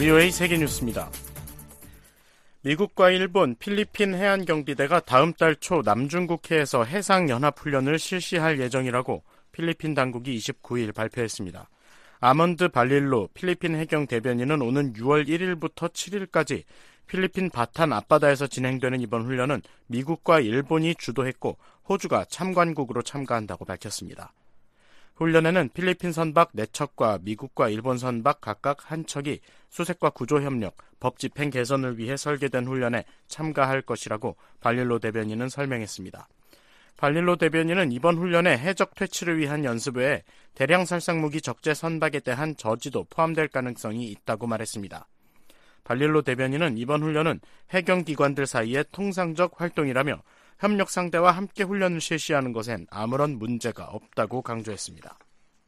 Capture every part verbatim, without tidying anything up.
브이오에이 세계뉴스입니다. 미국과 일본, 필리핀 해안경비대가 다음 달 초 남중국해에서 해상연합훈련을 실시할 예정이라고 필리핀 당국이 이십구 일 발표했습니다. 아먼드 발릴로 필리핀 해경 대변인은 오는 유월 일일부터 칠일까지 필리핀 바탄 앞바다에서 진행되는 이번 훈련은 미국과 일본이 주도했고 호주가 참관국으로 참가한다고 밝혔습니다. 훈련에는 필리핀 선박 네 척과 미국과 일본 선박 각각 한 척이 수색과 구조협력, 법 집행 개선을 위해 설계된 훈련에 참가할 것이라고 발릴로 대변인은 설명했습니다. 발릴로 대변인은 이번 훈련에 해적 퇴치를 위한 연습 외에 대량 살상무기 적재 선박에 대한 저지도 포함될 가능성이 있다고 말했습니다. 발릴로 대변인은 이번 훈련은 해경기관들 사이의 통상적 활동이라며 협력 상대와 함께 훈련을 실시하는 것엔 아무런 문제가 없다고 강조했습니다.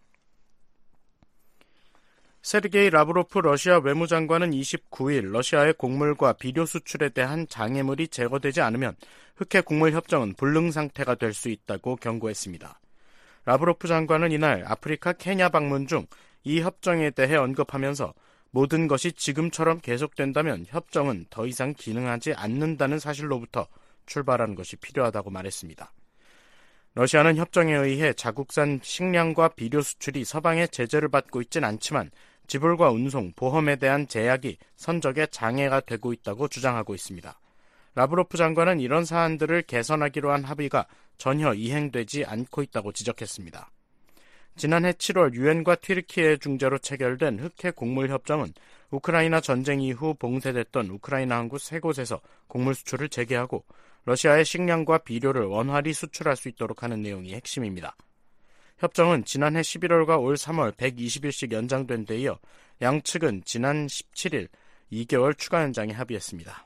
세르게이 라브로프 러시아 외무장관은 이십구 일 러시아의 곡물과 비료 수출에 대한 장애물이 제거되지 않으면 흑해 곡물 협정은 불능 상태가 될 수 있다고 경고했습니다. 라브로프 장관은 이날 아프리카 케냐 방문 중 이 협정에 대해 언급하면서 모든 것이 지금처럼 계속된다면 협정은 더 이상 기능하지 않는다는 사실로부터 출발하는 것이 필요하다고 말했습니다. 러시아는 협정에 의해 자국산 식량과 비료 수출이 서방의 제재를 받고 있진 않지만 지불과 운송, 보험에 대한 제약이 선적에 장애가 되고 있다고 주장하고 있습니다. 라브로프 장관은 이런 사안들을 개선하기로 한 합의가 전혀 이행되지 않고 있다고 지적했습니다. 지난해 칠월 유엔과 튀르키예 중재로 체결된 흑해 곡물 협정은 우크라이나 전쟁 이후 봉쇄됐던 우크라이나 항구 세 곳에서 곡물 수출을 재개하고 러시아의 식량과 비료를 원활히 수출할 수 있도록 하는 내용이 핵심입니다. 협정은 지난해 십일월과 올 삼월 백이십 일씩 연장된 데 이어 양측은 지난 십칠일 이 개월 추가 연장에 합의했습니다.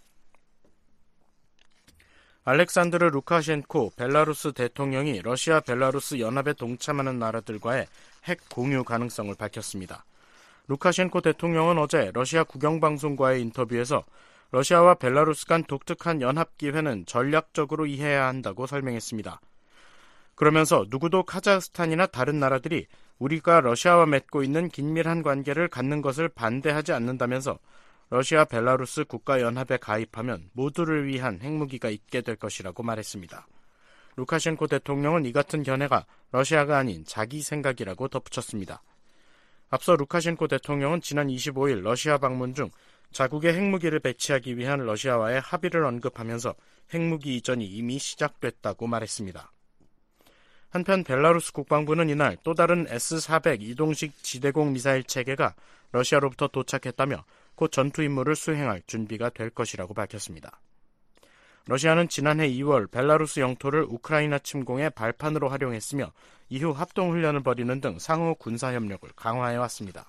알렉산드르 루카셴코 벨라루스 대통령이 러시아 벨라루스 연합에 동참하는 나라들과의 핵 공유 가능성을 밝혔습니다. 루카셴코 대통령은 어제 러시아 국영방송과의 인터뷰에서 러시아와 벨라루스 간 독특한 연합기회는 전략적으로 이해해야 한다고 설명했습니다. 그러면서 누구도 카자흐스탄이나 다른 나라들이 우리가 러시아와 맺고 있는 긴밀한 관계를 갖는 것을 반대하지 않는다면서 러시아 벨라루스 국가연합에 가입하면 모두를 위한 핵무기가 있게 될 것이라고 말했습니다. 루카셴코 대통령은 이 같은 견해가 러시아가 아닌 자기 생각이라고 덧붙였습니다. 앞서 루카셴코 대통령은 지난 이십오 일 러시아 방문 중 자국의 핵무기를 배치하기 위한 러시아와의 합의를 언급하면서 핵무기 이전이 이미 시작됐다고 말했습니다. 한편 벨라루스 국방부는 이날 또 다른 에스 사백 이동식 지대공 미사일 체계가 러시아로부터 도착했다며 곧 전투 임무를 수행할 준비가 될 것이라고 밝혔습니다. 러시아는 지난해 이월 벨라루스 영토를 우크라이나 침공의 발판으로 활용했으며 이후 합동훈련을 벌이는 등 상호 군사협력을 강화해왔습니다.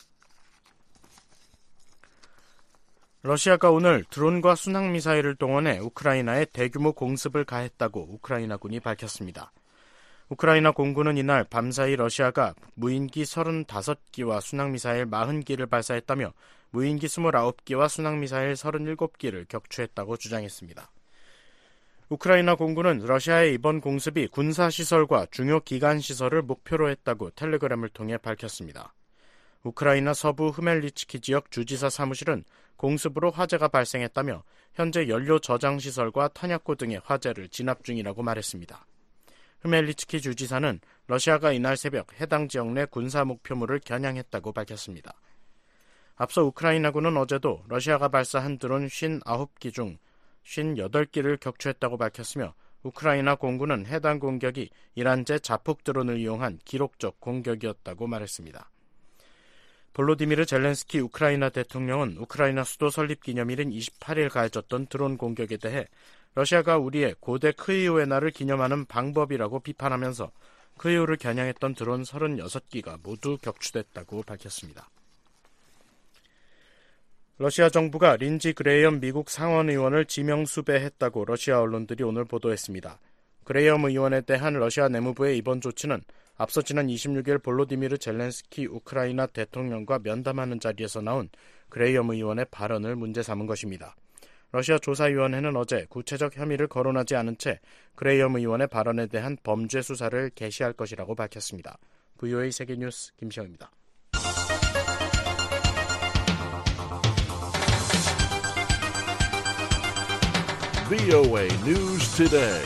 러시아가 오늘 드론과 순항미사일을 동원해 우크라이나에 대규모 공습을 가했다고 우크라이나군이 밝혔습니다. 우크라이나 공군은 이날 밤사이 러시아가 무인기 서른다섯 기와 순항미사일 사십 기를 발사했다며 무인기 이십구 기와 순항미사일 서른일곱 기를 격추했다고 주장했습니다. 우크라이나 공군은 러시아의 이번 공습이 군사시설과 중요 기관시설을 목표로 했다고 텔레그램을 통해 밝혔습니다. 우크라이나 서부 흐멜리츠키 지역 주지사 사무실은 공습으로 화재가 발생했다며 현재 연료 저장시설과 탄약고 등의 화재를 진압 중이라고 말했습니다. 흐멜리츠키 주지사는 러시아가 이날 새벽 해당 지역 내 군사 목표물을 겨냥했다고 밝혔습니다. 앞서 우크라이나군은 어제도 러시아가 발사한 드론 오십구 기 중 오십팔 기를 격추했다고 밝혔으며 우크라이나 공군은 해당 공격이 이란제 자폭 드론을 이용한 기록적 공격이었다고 말했습니다. 볼로디미르 젤렌스키 우크라이나 대통령은 우크라이나 수도 설립 기념일인 이십팔 일 가해졌던 드론 공격에 대해 러시아가 우리의 고대 크이우의 날을 기념하는 방법이라고 비판하면서 크이우를 겨냥했던 드론 서른여섯 기가 모두 격추됐다고 밝혔습니다. 러시아 정부가 린지 그레이엄 미국 상원 의원을 지명 수배했다고 러시아 언론들이 오늘 보도했습니다. 그레이엄 의원에 대한 러시아 내무부의 이번 조치는 앞서 지난 이십육 일 볼로디미르 젤렌스키 우크라이나 대통령과 면담하는 자리에서 나온 그레이엄 의원의 발언을 문제 삼은 것입니다. 러시아 조사위원회는 어제 구체적 혐의를 거론하지 않은 채 그레이엄 의원의 발언에 대한 범죄 수사를 개시할 것이라고 밝혔습니다. 브이오에이 세계뉴스 김시영입니다. 브이오에이 News Today.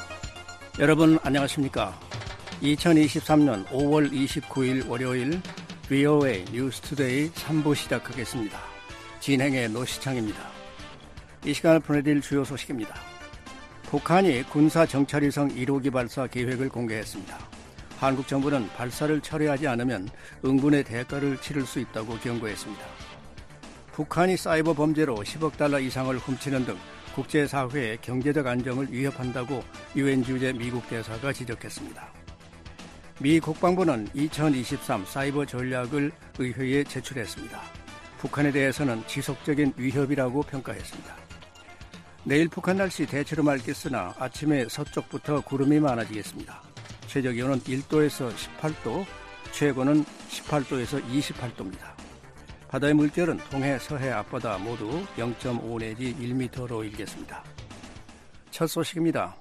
여러분 안녕하십니까? 이천이십삼년 오월 이십구일 월요일 브이오에이 뉴스 투데이 삼 부 시작하겠습니다. 진행의 노시창입니다. 이 시간을 보내드릴 주요 소식입니다. 북한이 군사 정찰위성 일 호기 발사 계획을 공개했습니다. 한국 정부는 발사를 철회하지 않으면 응분의 대가를 치를 수 있다고 경고했습니다. 북한이 사이버 범죄로 십억 달러 이상을 훔치는 등 국제사회의 경제적 안정을 위협한다고 유엔 주재 미국 대사가 지적했습니다. 미 국방부는 이천이십삼 사이버 전략을 의회에 제출했습니다. 북한에 대해서는 지속적인 위협이라고 평가했습니다. 내일 북한 날씨 대체로 맑겠으나 아침에 서쪽부터 구름이 많아지겠습니다. 최저기온은 일 도에서 십팔 도, 최고는 십팔 도에서 이십팔 도입니다. 바다의 물결은 동해, 서해, 앞바다 모두 영 점 오 내지 일 미터로 일겠습니다. 첫 소식입니다.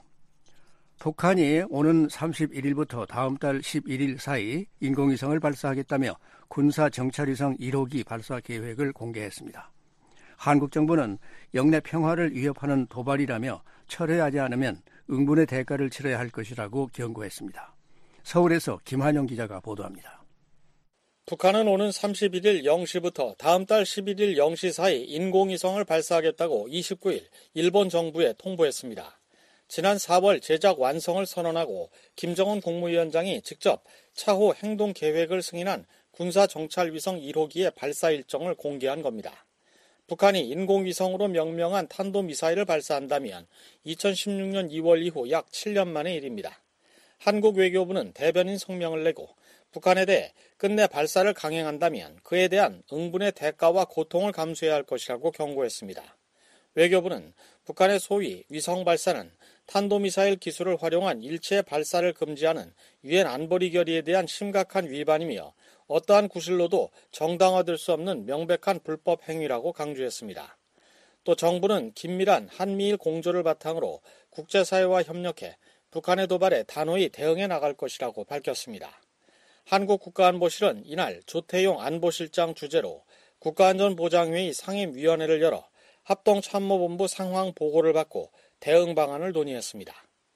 북한이 오는 삼십일일부터 다음 달 십일일 사이 인공위성을 발사하겠다며 군사 정찰위성 일 호기 발사 계획을 공개했습니다. 한국 정부는 영내 평화를 위협하는 도발이라며 철회하지 않으면 응분의 대가를 치러야 할 것이라고 경고했습니다. 서울에서 김한영 기자가 보도합니다. 북한은 오는 삼십일일 영 시부터 다음 달 십일일 영 시 사이 인공위성을 발사하겠다고 이십구일 일본 정부에 통보했습니다. 지난 사월 제작 완성을 선언하고 김정은 국무위원장이 직접 차후 행동 계획을 승인한 군사정찰위성 일 호기의 발사 일정을 공개한 겁니다. 북한이 인공위성으로 명명한 탄도미사일을 발사한다면 이천십육년 이월 이후 약 칠 년 만의 일입니다. 한국 외교부는 대변인 성명을 내고 북한에 대해 끝내 발사를 강행한다면 그에 대한 응분의 대가와 고통을 감수해야 할 것이라고 경고했습니다. 외교부는 북한의 소위 위성 발사는 탄도미사일 기술을 활용한 일체의 발사를 금지하는 유엔 안보리 결의에 대한 심각한 위반이며 어떠한 구실로도 정당화될 수 없는 명백한 불법 행위라고 강조했습니다. 또 정부는 긴밀한 한미일 공조를 바탕으로 국제사회와 협력해 북한의 도발에 단호히 대응해 나갈 것이라고 밝혔습니다. 한국 국가안보실은 이날 조태용 안보실장 주재로 국가안전보장회의 상임위원회를 열어 합동참모본부 상황 보고를 받고 대응 방안을 논의했습니다.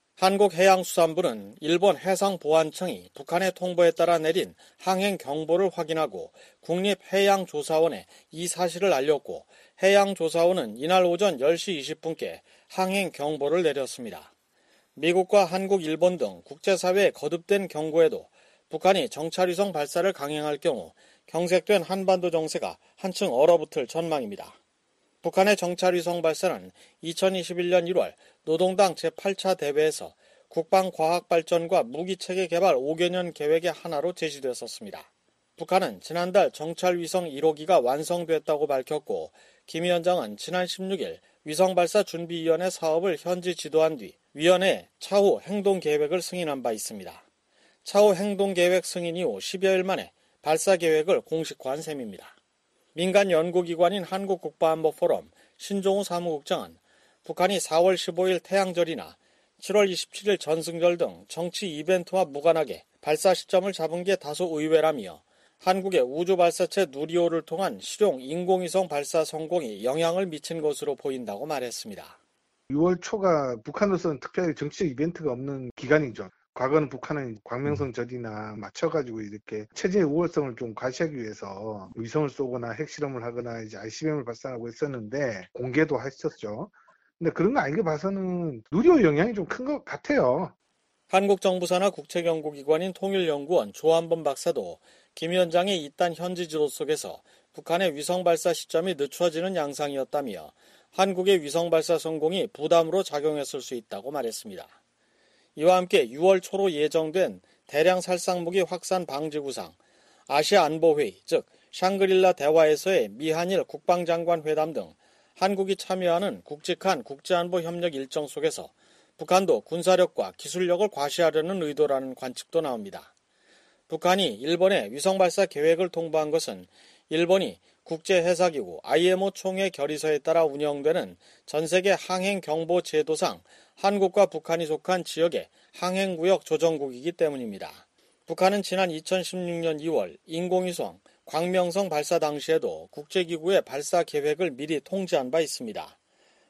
한국해양수산부는 일본 해상보안청이 북한의 통보에 따라 내린 항행 경보를 확인하고 국립해양조사원에 이 사실을 알렸고 해양조사원은 이날 오전 열 시 이십 분께 항행 경보를 내렸습니다. 미국과 한국, 일본 등 국제사회의 거듭된 경고에도 북한이 정찰위성 발사를 강행할 경우 경색된 한반도 정세가 한층 얼어붙을 전망입니다. 북한의 정찰위성 발사는 이천이십일년 일월 노동당 제팔 차 대회에서 국방과학발전과 무기체계 개발 오 개년 계획의 하나로 제시됐었습니다. 북한은 지난달 정찰위성 일 호기가 완성됐다고 밝혔고 김 위원장은 지난 십육일 위성발사준비위원회 사업을 현지 지도한 뒤 위원회에 차후 행동계획을 승인한 바 있습니다. 차후 행동계획 승인 이후 십여일 만에 발사계획을 공식화한 셈입니다. 민간 연구기관인 한국국가안보포럼 신종우 사무국장은 북한이 사월 십오일 태양절이나 칠월 이십칠일 전승절 등 정치 이벤트와 무관하게 발사 시점을 잡은 게 다소 의외라며 한국의 우주발사체 누리호를 통한 실용 인공위성 발사 성공이 영향을 미친 것으로 보인다고 말했습니다. 유월 초가 북한으로서는 특별히 정치적 이벤트가 없는 기간이죠. 과거는 북한은 광명성절이나 맞춰가지고 이렇게 체제의 우월성을 좀 과시하기 위해서 위성을 쏘거나 핵실험을 하거나 이제 아이씨비엠을 발사하고 있었는데 공개도 했었죠. 근데 그런 거 알게 봐서는 누리호 영향이 좀 큰 것 같아요. 한국 정부 산하 국책연구기관인 통일연구원 조한범 박사도 김 위원장의 이딴 현지 지도 속에서 북한의 위성 발사 시점이 늦춰지는 양상이었다며 한국의 위성 발사 성공이 부담으로 작용했을 수 있다고 말했습니다. 이와 함께 유월 초로 예정된 대량 살상무기 확산 방지 구상, 아시아 안보회의, 즉 샹그릴라 대화에서의 미한일 국방장관 회담 등 한국이 참여하는 굵직한 국제안보 협력 일정 속에서 북한도 군사력과 기술력을 과시하려는 의도라는 관측도 나옵니다. 북한이 일본에 위성발사 계획을 통보한 것은 일본이 국제해사기구 아이엠오 총회 결의서에 따라 운영되는 전세계 항행경보 제도상 한국과 북한이 속한 지역의 항행구역 조정국이기 때문입니다. 북한은 지난 이천십육년 이월 인공위성 광명성 발사 당시에도 국제기구의 발사 계획을 미리 통지한 바 있습니다.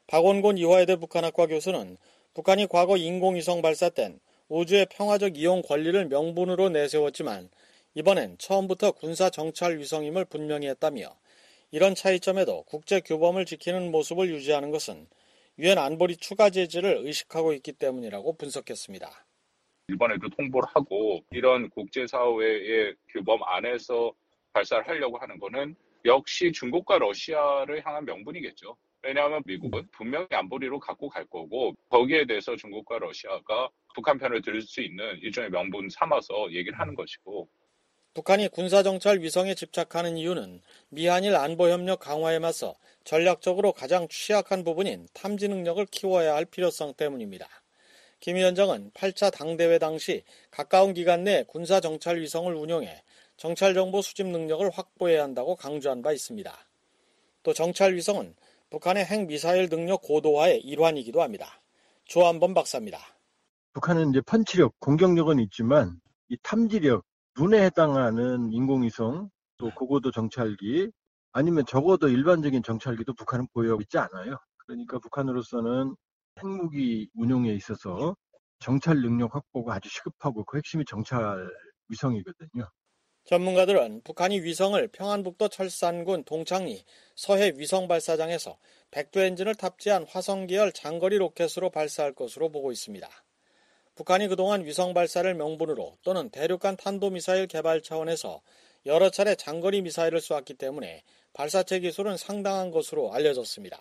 박원곤 이화여대 북한학과 교수는 북한이 과거 인공위성 발사 땐 우주의 평화적 이용 권리를 명분으로 내세웠지만 이번엔 처음부터 군사 정찰 위성임을 분명히 했다며 이런 차이점에도 국제 규범을 지키는 모습을 유지하는 것은 유엔 안보리 추가 제재를 의식하고 있기 때문이라고 분석했습니다. 일본에도 통보를 하고 이런 국제사회의 규범 안에서 발사를 하려고 하는 거는 역시 중국과 러시아를 향한 명분이겠죠. 왜냐하면 미국은 분명히 안보리로 갖고 갈 거고 거기에 대해서 중국과 러시아가 북한 편을 들을 수 있는 일종의 명분 삼아서 얘기를 하는 것이고, 북한이 군사정찰 위성에 집착하는 이유는 미한일 안보협력 강화에 맞서 전략적으로 가장 취약한 부분인 탐지 능력을 키워야 할 필요성 때문입니다. 김 위원장은 팔 차 당대회 당시 가까운 기간 내에 군사정찰 위성을 운용해 정찰정보 수집 능력을 확보해야 한다고 강조한 바 있습니다. 또 정찰 위성은 북한의 핵미사일 능력 고도화의 일환이기도 합니다. 조한범 박사입니다. 북한은 이제 펀치력, 공격력은 있지만 이 탐지력, 눈에 해당하는 인공위성, 또 고고도 정찰기, 아니면 적어도 일반적인 정찰기도 북한은 보유하고 있지 않아요. 그러니까 북한으로서는 핵무기 운용에 있어서 정찰 능력 확보가 아주 시급하고 그 핵심이 정찰 위성이거든요. 전문가들은 북한이 위성을 평안북도 철산군 동창리 서해 위성발사장에서 백두 엔진을 탑재한 화성 계열 장거리 로켓으로 발사할 것으로 보고 있습니다. 북한이 그동안 위성 발사를 명분으로 또는 대륙간 탄도미사일 개발 차원에서 여러 차례 장거리 미사일을 쏘았기 때문에 발사체 기술은 상당한 것으로 알려졌습니다.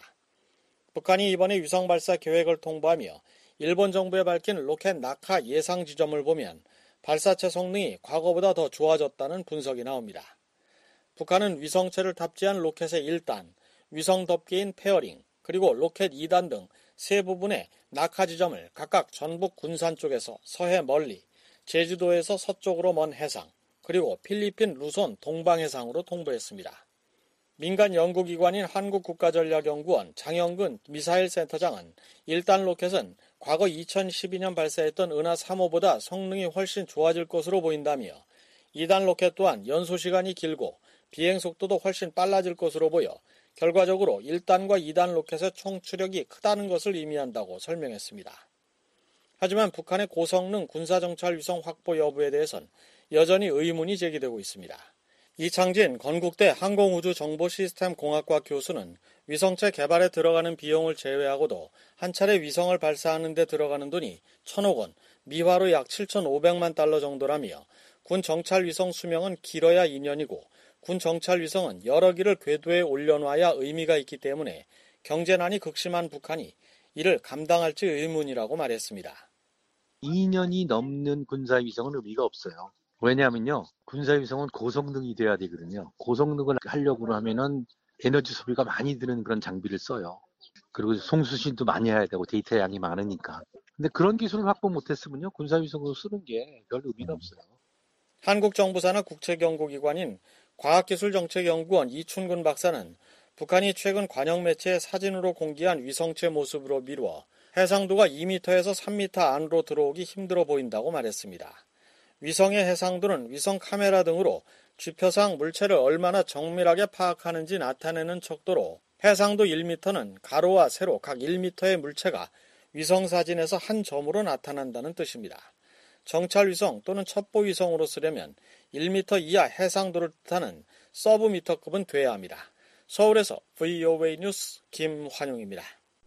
북한이 이번에 위성 발사 계획을 통보하며 일본 정부에 밝힌 로켓 낙하 예상 지점을 보면 발사체 성능이 과거보다 더 좋아졌다는 분석이 나옵니다. 북한은 위성체를 탑재한 로켓의 일 단, 위성 덮개인 페어링, 그리고 로켓 이 단 등 세 부분의 낙하 지점을 각각 전북 군산 쪽에서 서해 멀리, 제주도에서 서쪽으로 먼 해상, 그리고 필리핀 루손 동방해상으로 통보했습니다. 민간 연구기관인 한국국가전략연구원 장영근 미사일센터장은 일 단 로켓은 과거 이천십이 년 발사했던 은하 삼 호보다 성능이 훨씬 좋아질 것으로 보인다며 이 단 로켓 또한 연소시간이 길고 비행속도도 훨씬 빨라질 것으로 보여 결과적으로 일 단과 이 단 로켓의 총추력이 크다는 것을 의미한다고 설명했습니다. 하지만 북한의 고성능 군사정찰 위성 확보 여부에 대해선 여전히 의문이 제기되고 있습니다. 이창진 건국대 항공우주정보시스템공학과 교수는 위성체 개발에 들어가는 비용을 제외하고도 한 차례 위성을 발사하는 데 들어가는 돈이 천억 원, 미화로 약 칠천오백만 달러 정도라며 군 정찰 위성 수명은 길어야 이 년이고 군 정찰 위성은 여러 기를 궤도에 올려놔야 의미가 있기 때문에 경제난이 극심한 북한이 이를 감당할지 의문이라고 말했습니다. 이 년이 넘는 군사위성은 의미가 없어요. 왜냐하면요, 군사위성은 고성능이 돼야 되거든요. 고성능을 하려고 하면은 에너지 소비가 많이 드는 그런 장비를 써요. 그리고 송수신도 많이 해야 되고 데이터 양이 많으니까. 근데 그런 기술을 확보 못했으면요, 군사위성으로 쓰는 게 별 의미가 없어요. 한국 정부 산하 국책연구기관인 과학기술정책연구원 이춘근 박사는 북한이 최근 관영 매체에 사진으로 공개한 위성체 모습으로 미루어 해상도가 이 미터에서 삼 미터 안으로 들어오기 힘들어 보인다고 말했습니다. 위성의 해상도는 위성 카메라 등으로 지표상 물체를 얼마나 정밀하게 파악하는지 나타내는 척도로 해상도 일 미터는 가로와 세로 각 일 미터의 물체가 위성사진에서 한 점으로 나타난다는 뜻입니다. 정찰위성 또는 첩보위성으로 쓰려면 일 미터 이하 해상도를 뜻하는 서브미터급은 돼야 합니다. 서울에서 브이오에이 뉴스 김환용입니다.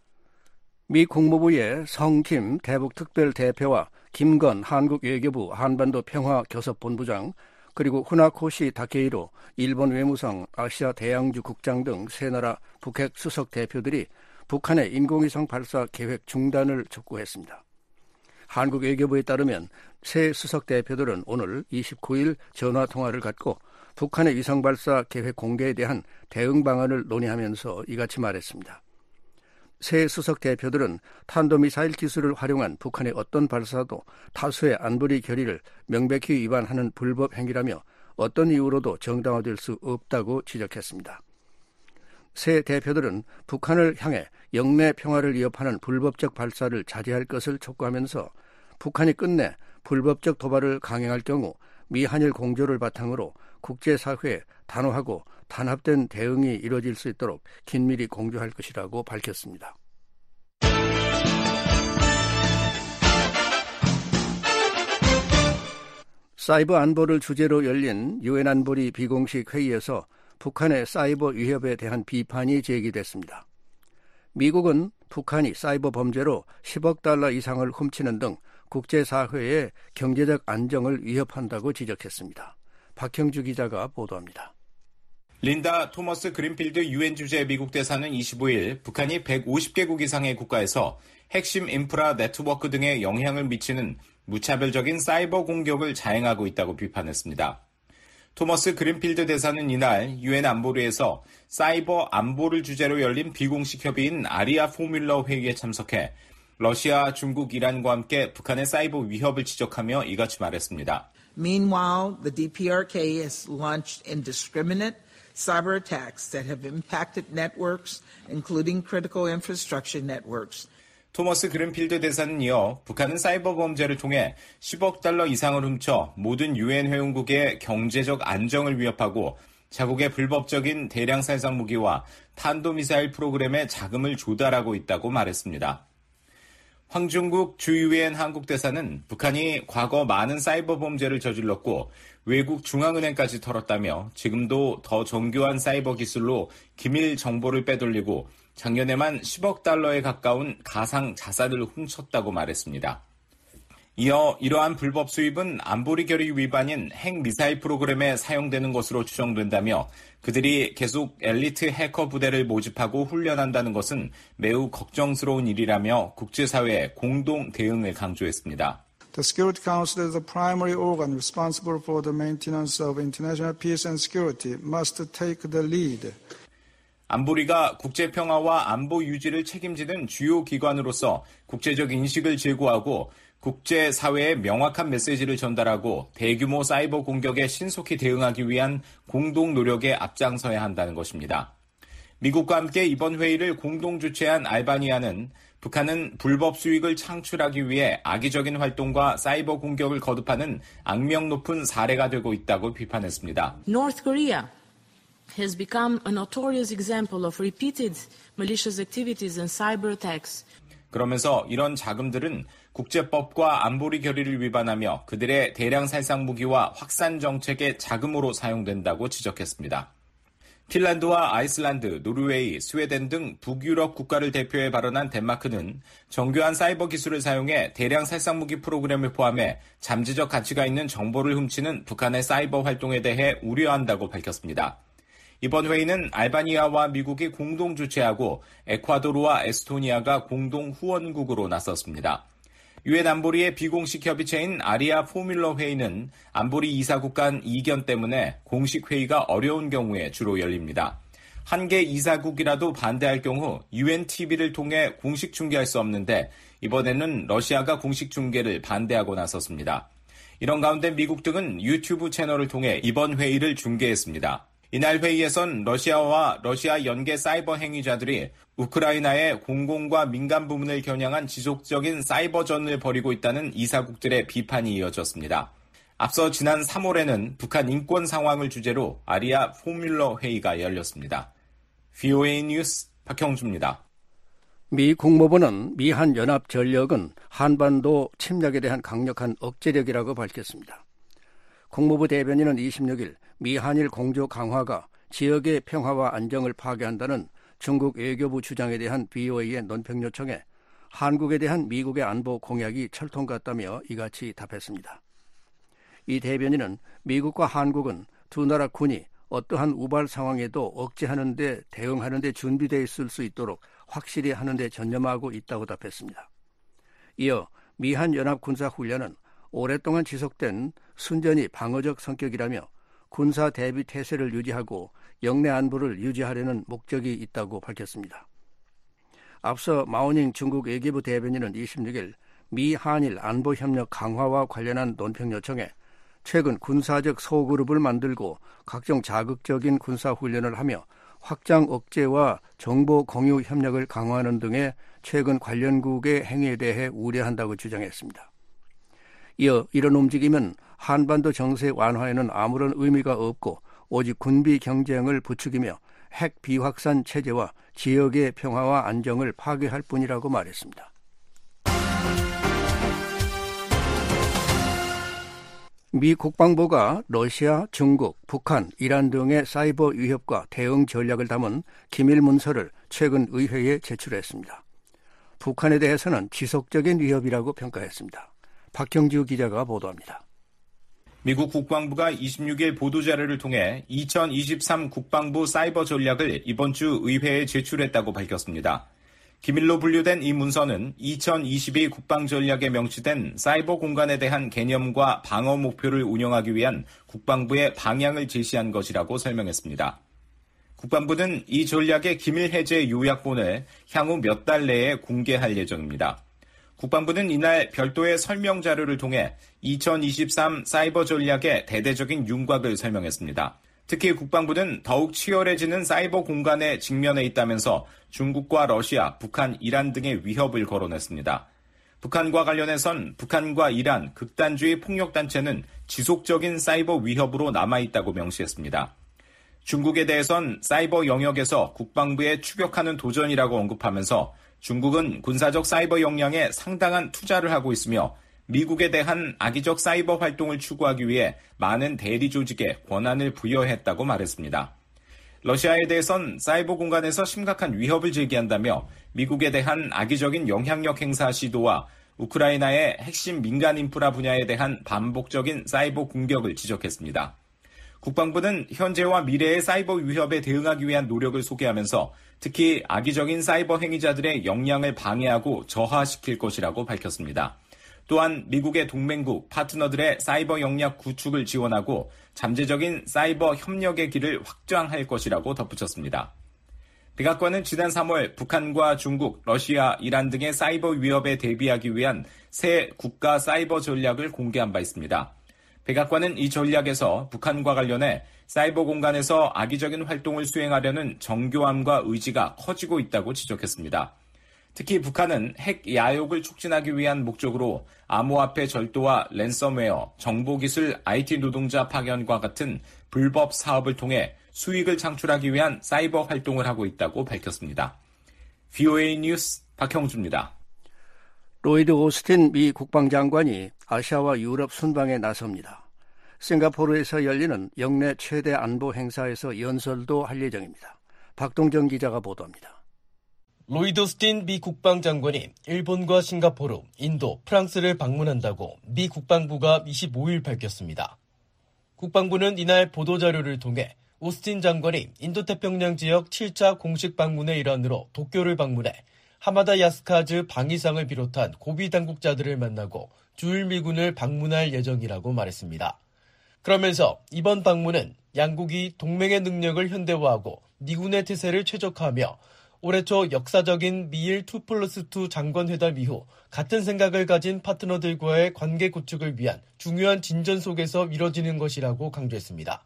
미 국무부의 성김 대북특별대표와 김건 한국외교부 한반도 평화교섭본부장, 그리고 후나코시 다케이로 일본 외무성 아시아 대양주 국장 등 세 나라 북핵 수석 대표들이 북한의 인공위성 발사 계획 중단을 촉구했습니다. 한국 외교부에 따르면 세 수석 대표들은 오늘 이십구 일 전화통화를 갖고 북한의 위성 발사 계획 공개에 대한 대응 방안을 논의하면서 이같이 말했습니다. 세 수석 대표들은 탄도미사일 기술을 활용한 북한의 어떤 발사도 다수의 안보리 결의를 명백히 위반하는 불법 행위라며 어떤 이유로도 정당화될 수 없다고 지적했습니다. 세 대표들은 북한을 향해 영내 평화를 위협하는 불법적 발사를 자제할 것을 촉구하면서 북한이 끝내 불법적 도발을 강행할 경우 미한일 공조를 바탕으로 국제사회에 단호하고 단합된 대응이 이루어질 수 있도록 긴밀히 공조할 것이라고 밝혔습니다. 사이버 안보를 주제로 열린 유엔 안보리 비공식 회의에서 북한의 사이버 위협에 대한 비판이 제기됐습니다. 미국은 북한이 사이버 범죄로 십억 달러 이상을 훔치는 등 국제사회의 경제적 안정을 위협한다고 지적했습니다. 박형주 기자가 보도합니다. 린다 토머스 그린필드 유엔 주재 미국 대사는 이십오일 북한이 백오십 개국 이상의 국가에서 핵심 인프라 네트워크 등에 영향을 미치는 무차별적인 사이버 공격을 자행하고 있다고 비판했습니다. 토머스 그린필드 대사는 이날 유엔 안보리에서 사이버 안보를 주제로 열린 비공식 협의인 아리아 포뮬러 회의에 참석해 러시아, 중국, 이란과 함께 북한의 사이버 위협을 지적하며 이같이 말했습니다. Meanwhile, the D P R K has launched indiscriminate cyber attacks that have impacted networks, including critical infrastructure networks. 토머스 그린필드 대사는 이어 북한은 사이버 범죄를 통해 십억 달러 이상을 훔쳐 모든 유엔 회원국의 경제적 안정을 위협하고 자국의 불법적인 대량 살상 무기와 탄도미사일 프로그램에 자금을 조달하고 있다고 말했습니다. 황중국 주유엔 한국대사는 북한이 과거 많은 사이버 범죄를 저질렀고 외국 중앙은행까지 털었다며 지금도 더 정교한 사이버 기술로 기밀 정보를 빼돌리고 작년에만 십억 달러에 가까운 가상 자산을 훔쳤다고 말했습니다. 이어 이러한 불법 수입은 안보리 결의 위반인 핵미사일 프로그램에 사용되는 것으로 추정된다며 그들이 계속 엘리트 해커 부대를 모집하고 훈련한다는 것은 매우 걱정스러운 일이라며 국제사회의 공동 대응을 강조했습니다. The Security Council as the primary organ responsible for the maintenance of international peace and security must take the lead. 안보리가 국제평화와 안보 유지를 책임지는 주요 기관으로서 국제적 인식을 제고하고 국제사회에 명확한 메시지를 전달하고 대규모 사이버 공격에 신속히 대응하기 위한 공동 노력에 앞장서야 한다는 것입니다. 미국과 함께 이번 회의를 공동 주최한 알바니아는 북한은 불법 수익을 창출하기 위해 악의적인 활동과 사이버 공격을 거듭하는 악명 높은 사례가 되고 있다고 비판했습니다. North Korea has become a notorious example of repeated malicious activities and cyber attacks. 그러면서 이런 자금들은 국제법과 안보리 결의를 위반하며 그들의 대량 살상 무기와 확산 정책의 자금으로 사용된다고 지적했습니다. 핀란드와 아이슬란드, 노르웨이, 스웨덴 등 북유럽 국가를 대표해 발언한 덴마크는 정교한 사이버 기술을 사용해 대량 살상 무기 프로그램을 포함해 잠재적 가치가 있는 정보를 훔치는 북한의 사이버 활동에 대해 우려한다고 밝혔습니다. 이번 회의는 알바니아와 미국이 공동 주최하고 에콰도르와 에스토니아가 공동 후원국으로 나섰습니다. 유엔 안보리의 비공식 협의체인 아리아 포뮬러 회의는 안보리 이사국 간 이견 때문에 공식 회의가 어려운 경우에 주로 열립니다. 한 개 이사국이라도 반대할 경우 유엔 티비를 통해 공식 중계할 수 없는데 이번에는 러시아가 공식 중계를 반대하고 나섰습니다. 이런 가운데 미국 등은 유튜브 채널을 통해 이번 회의를 중계했습니다. 이날 회의에선 러시아와 러시아 연계 사이버 행위자들이 우크라이나의 공공과 민간 부문을 겨냥한 지속적인 사이버전을 벌이고 있다는 이사국들의 비판이 이어졌습니다. 앞서 지난 삼월에는 북한 인권 상황을 주제로 아리아 포뮬러 회의가 열렸습니다. 브이오에이 뉴스 박형주입니다. 미 국무부는 미한 연합 전력은 한반도 침략에 대한 강력한 억제력이라고 밝혔습니다. 국무부 대변인은 이십육일 미한일 공조 강화가 지역의 평화와 안정을 파괴한다는 중국 외교부 주장에 대한 브이오에이의 논평 요청에 한국에 대한 미국의 안보 공약이 철통 같다며 이같이 답했습니다. 이 대변인은 미국과 한국은 두 나라 군이 어떠한 우발 상황에도 억제하는 데 대응하는 데 준비되어 있을 수 있도록 확실히 하는 데 전념하고 있다고 답했습니다. 이어 미한 연합 군사훈련은 오랫동안 지속된 순전히 방어적 성격이라며 군사 대비 태세를 유지하고 영내 안보를 유지하려는 목적이 있다고 밝혔습니다. 앞서 마오닝 중국 외교부 대변인은 이십육일 미 한일 안보 협력 강화와 관련한 논평 요청에 최근 군사적 소그룹을 만들고 각종 자극적인 군사 훈련을 하며 확장 억제와 정보 공유 협력을 강화하는 등의 최근 관련국의 행위에 대해 우려한다고 주장했습니다. 이어 이런 움직임은 한반도 정세 완화에는 아무런 의미가 없고 오직 군비 경쟁을 부추기며 핵 비확산 체제와 지역의 평화와 안정을 파괴할 뿐이라고 말했습니다. 미 국방부가 러시아, 중국, 북한, 이란 등의 사이버 위협과 대응 전략을 담은 기밀 문서를 최근 의회에 제출했습니다. 북한에 대해서는 지속적인 위협이라고 평가했습니다. 박형주 기자가 보도합니다. 미국 국방부가 이십육 일 보도자료를 통해 이천이십삼 국방부 사이버 전략을 이번 주 의회에 제출했다고 밝혔습니다. 기밀로 분류된 이 문서는 이천이십이 국방전략에 명시된 사이버 공간에 대한 개념과 방어 목표를 운영하기 위한 국방부의 방향을 제시한 것이라고 설명했습니다. 국방부는 이 전략의 기밀 해제 요약본을 향후 몇 달 내에 공개할 예정입니다. 국방부는 이날 별도의 설명 자료를 통해 이천이십삼 사이버 전략의 대대적인 윤곽을 설명했습니다. 특히 국방부는 더욱 치열해지는 사이버 공간에 직면해 있다면서 중국과 러시아, 북한, 이란 등의 위협을 거론했습니다. 북한과 관련해선 북한과 이란, 극단주의 폭력단체는 지속적인 사이버 위협으로 남아있다고 명시했습니다. 중국에 대해선 사이버 영역에서 국방부에 추격하는 도전이라고 언급하면서 중국은 군사적 사이버 역량에 상당한 투자를 하고 있으며 미국에 대한 악의적 사이버 활동을 추구하기 위해 많은 대리 조직에 권한을 부여했다고 말했습니다. 러시아에 대해선 사이버 공간에서 심각한 위협을 제기한다며 미국에 대한 악의적인 영향력 행사 시도와 우크라이나의 핵심 민간 인프라 분야에 대한 반복적인 사이버 공격을 지적했습니다. 국방부는 현재와 미래의 사이버 위협에 대응하기 위한 노력을 소개하면서 특히 악의적인 사이버 행위자들의 역량을 방해하고 저하시킬 것이라고 밝혔습니다. 또한 미국의 동맹국, 파트너들의 사이버 역량 구축을 지원하고 잠재적인 사이버 협력의 길을 확장할 것이라고 덧붙였습니다. 백악관은 지난 삼월 북한과 중국, 러시아, 이란 등의 사이버 위협에 대비하기 위한 새 국가 사이버 전략을 공개한 바 있습니다. 백악관은 이 전략에서 북한과 관련해 사이버 공간에서 악의적인 활동을 수행하려는 정교함과 의지가 커지고 있다고 지적했습니다. 특히 북한은 핵 야욕을 촉진하기 위한 목적으로 암호화폐 절도와 랜섬웨어, 정보기술 아이티 노동자 파견과 같은 불법 사업을 통해 수익을 창출하기 위한 사이버 활동을 하고 있다고 밝혔습니다. 브이오에이 뉴스 박형주입니다. 로이드 오스틴 미 국방장관이 아시아와 유럽 순방에 나섭니다. 싱가포르에서 열리는 역내 최대 안보 행사에서 연설도 할 예정입니다. 박동정 기자가 보도합니다. 로이드 오스틴 미 국방장관이 일본과 싱가포르, 인도, 프랑스를 방문한다고 미 국방부가 이십오 일 밝혔습니다. 국방부는 이날 보도자료를 통해 오스틴 장관이 인도태평양 지역 칠 차 공식 방문의 일환으로 도쿄를 방문해 하마다 야스카즈 방위상을 비롯한 고위 당국자들을 만나고 주일미군을 방문할 예정이라고 말했습니다. 그러면서 이번 방문은 양국이 동맹의 능력을 현대화하고 미군의 태세를 최적화하며 올해 초 역사적인 미일 투 플러스 투 장관회담 이후 같은 생각을 가진 파트너들과의 관계 구축을 위한 중요한 진전 속에서 이뤄지는 것이라고 강조했습니다.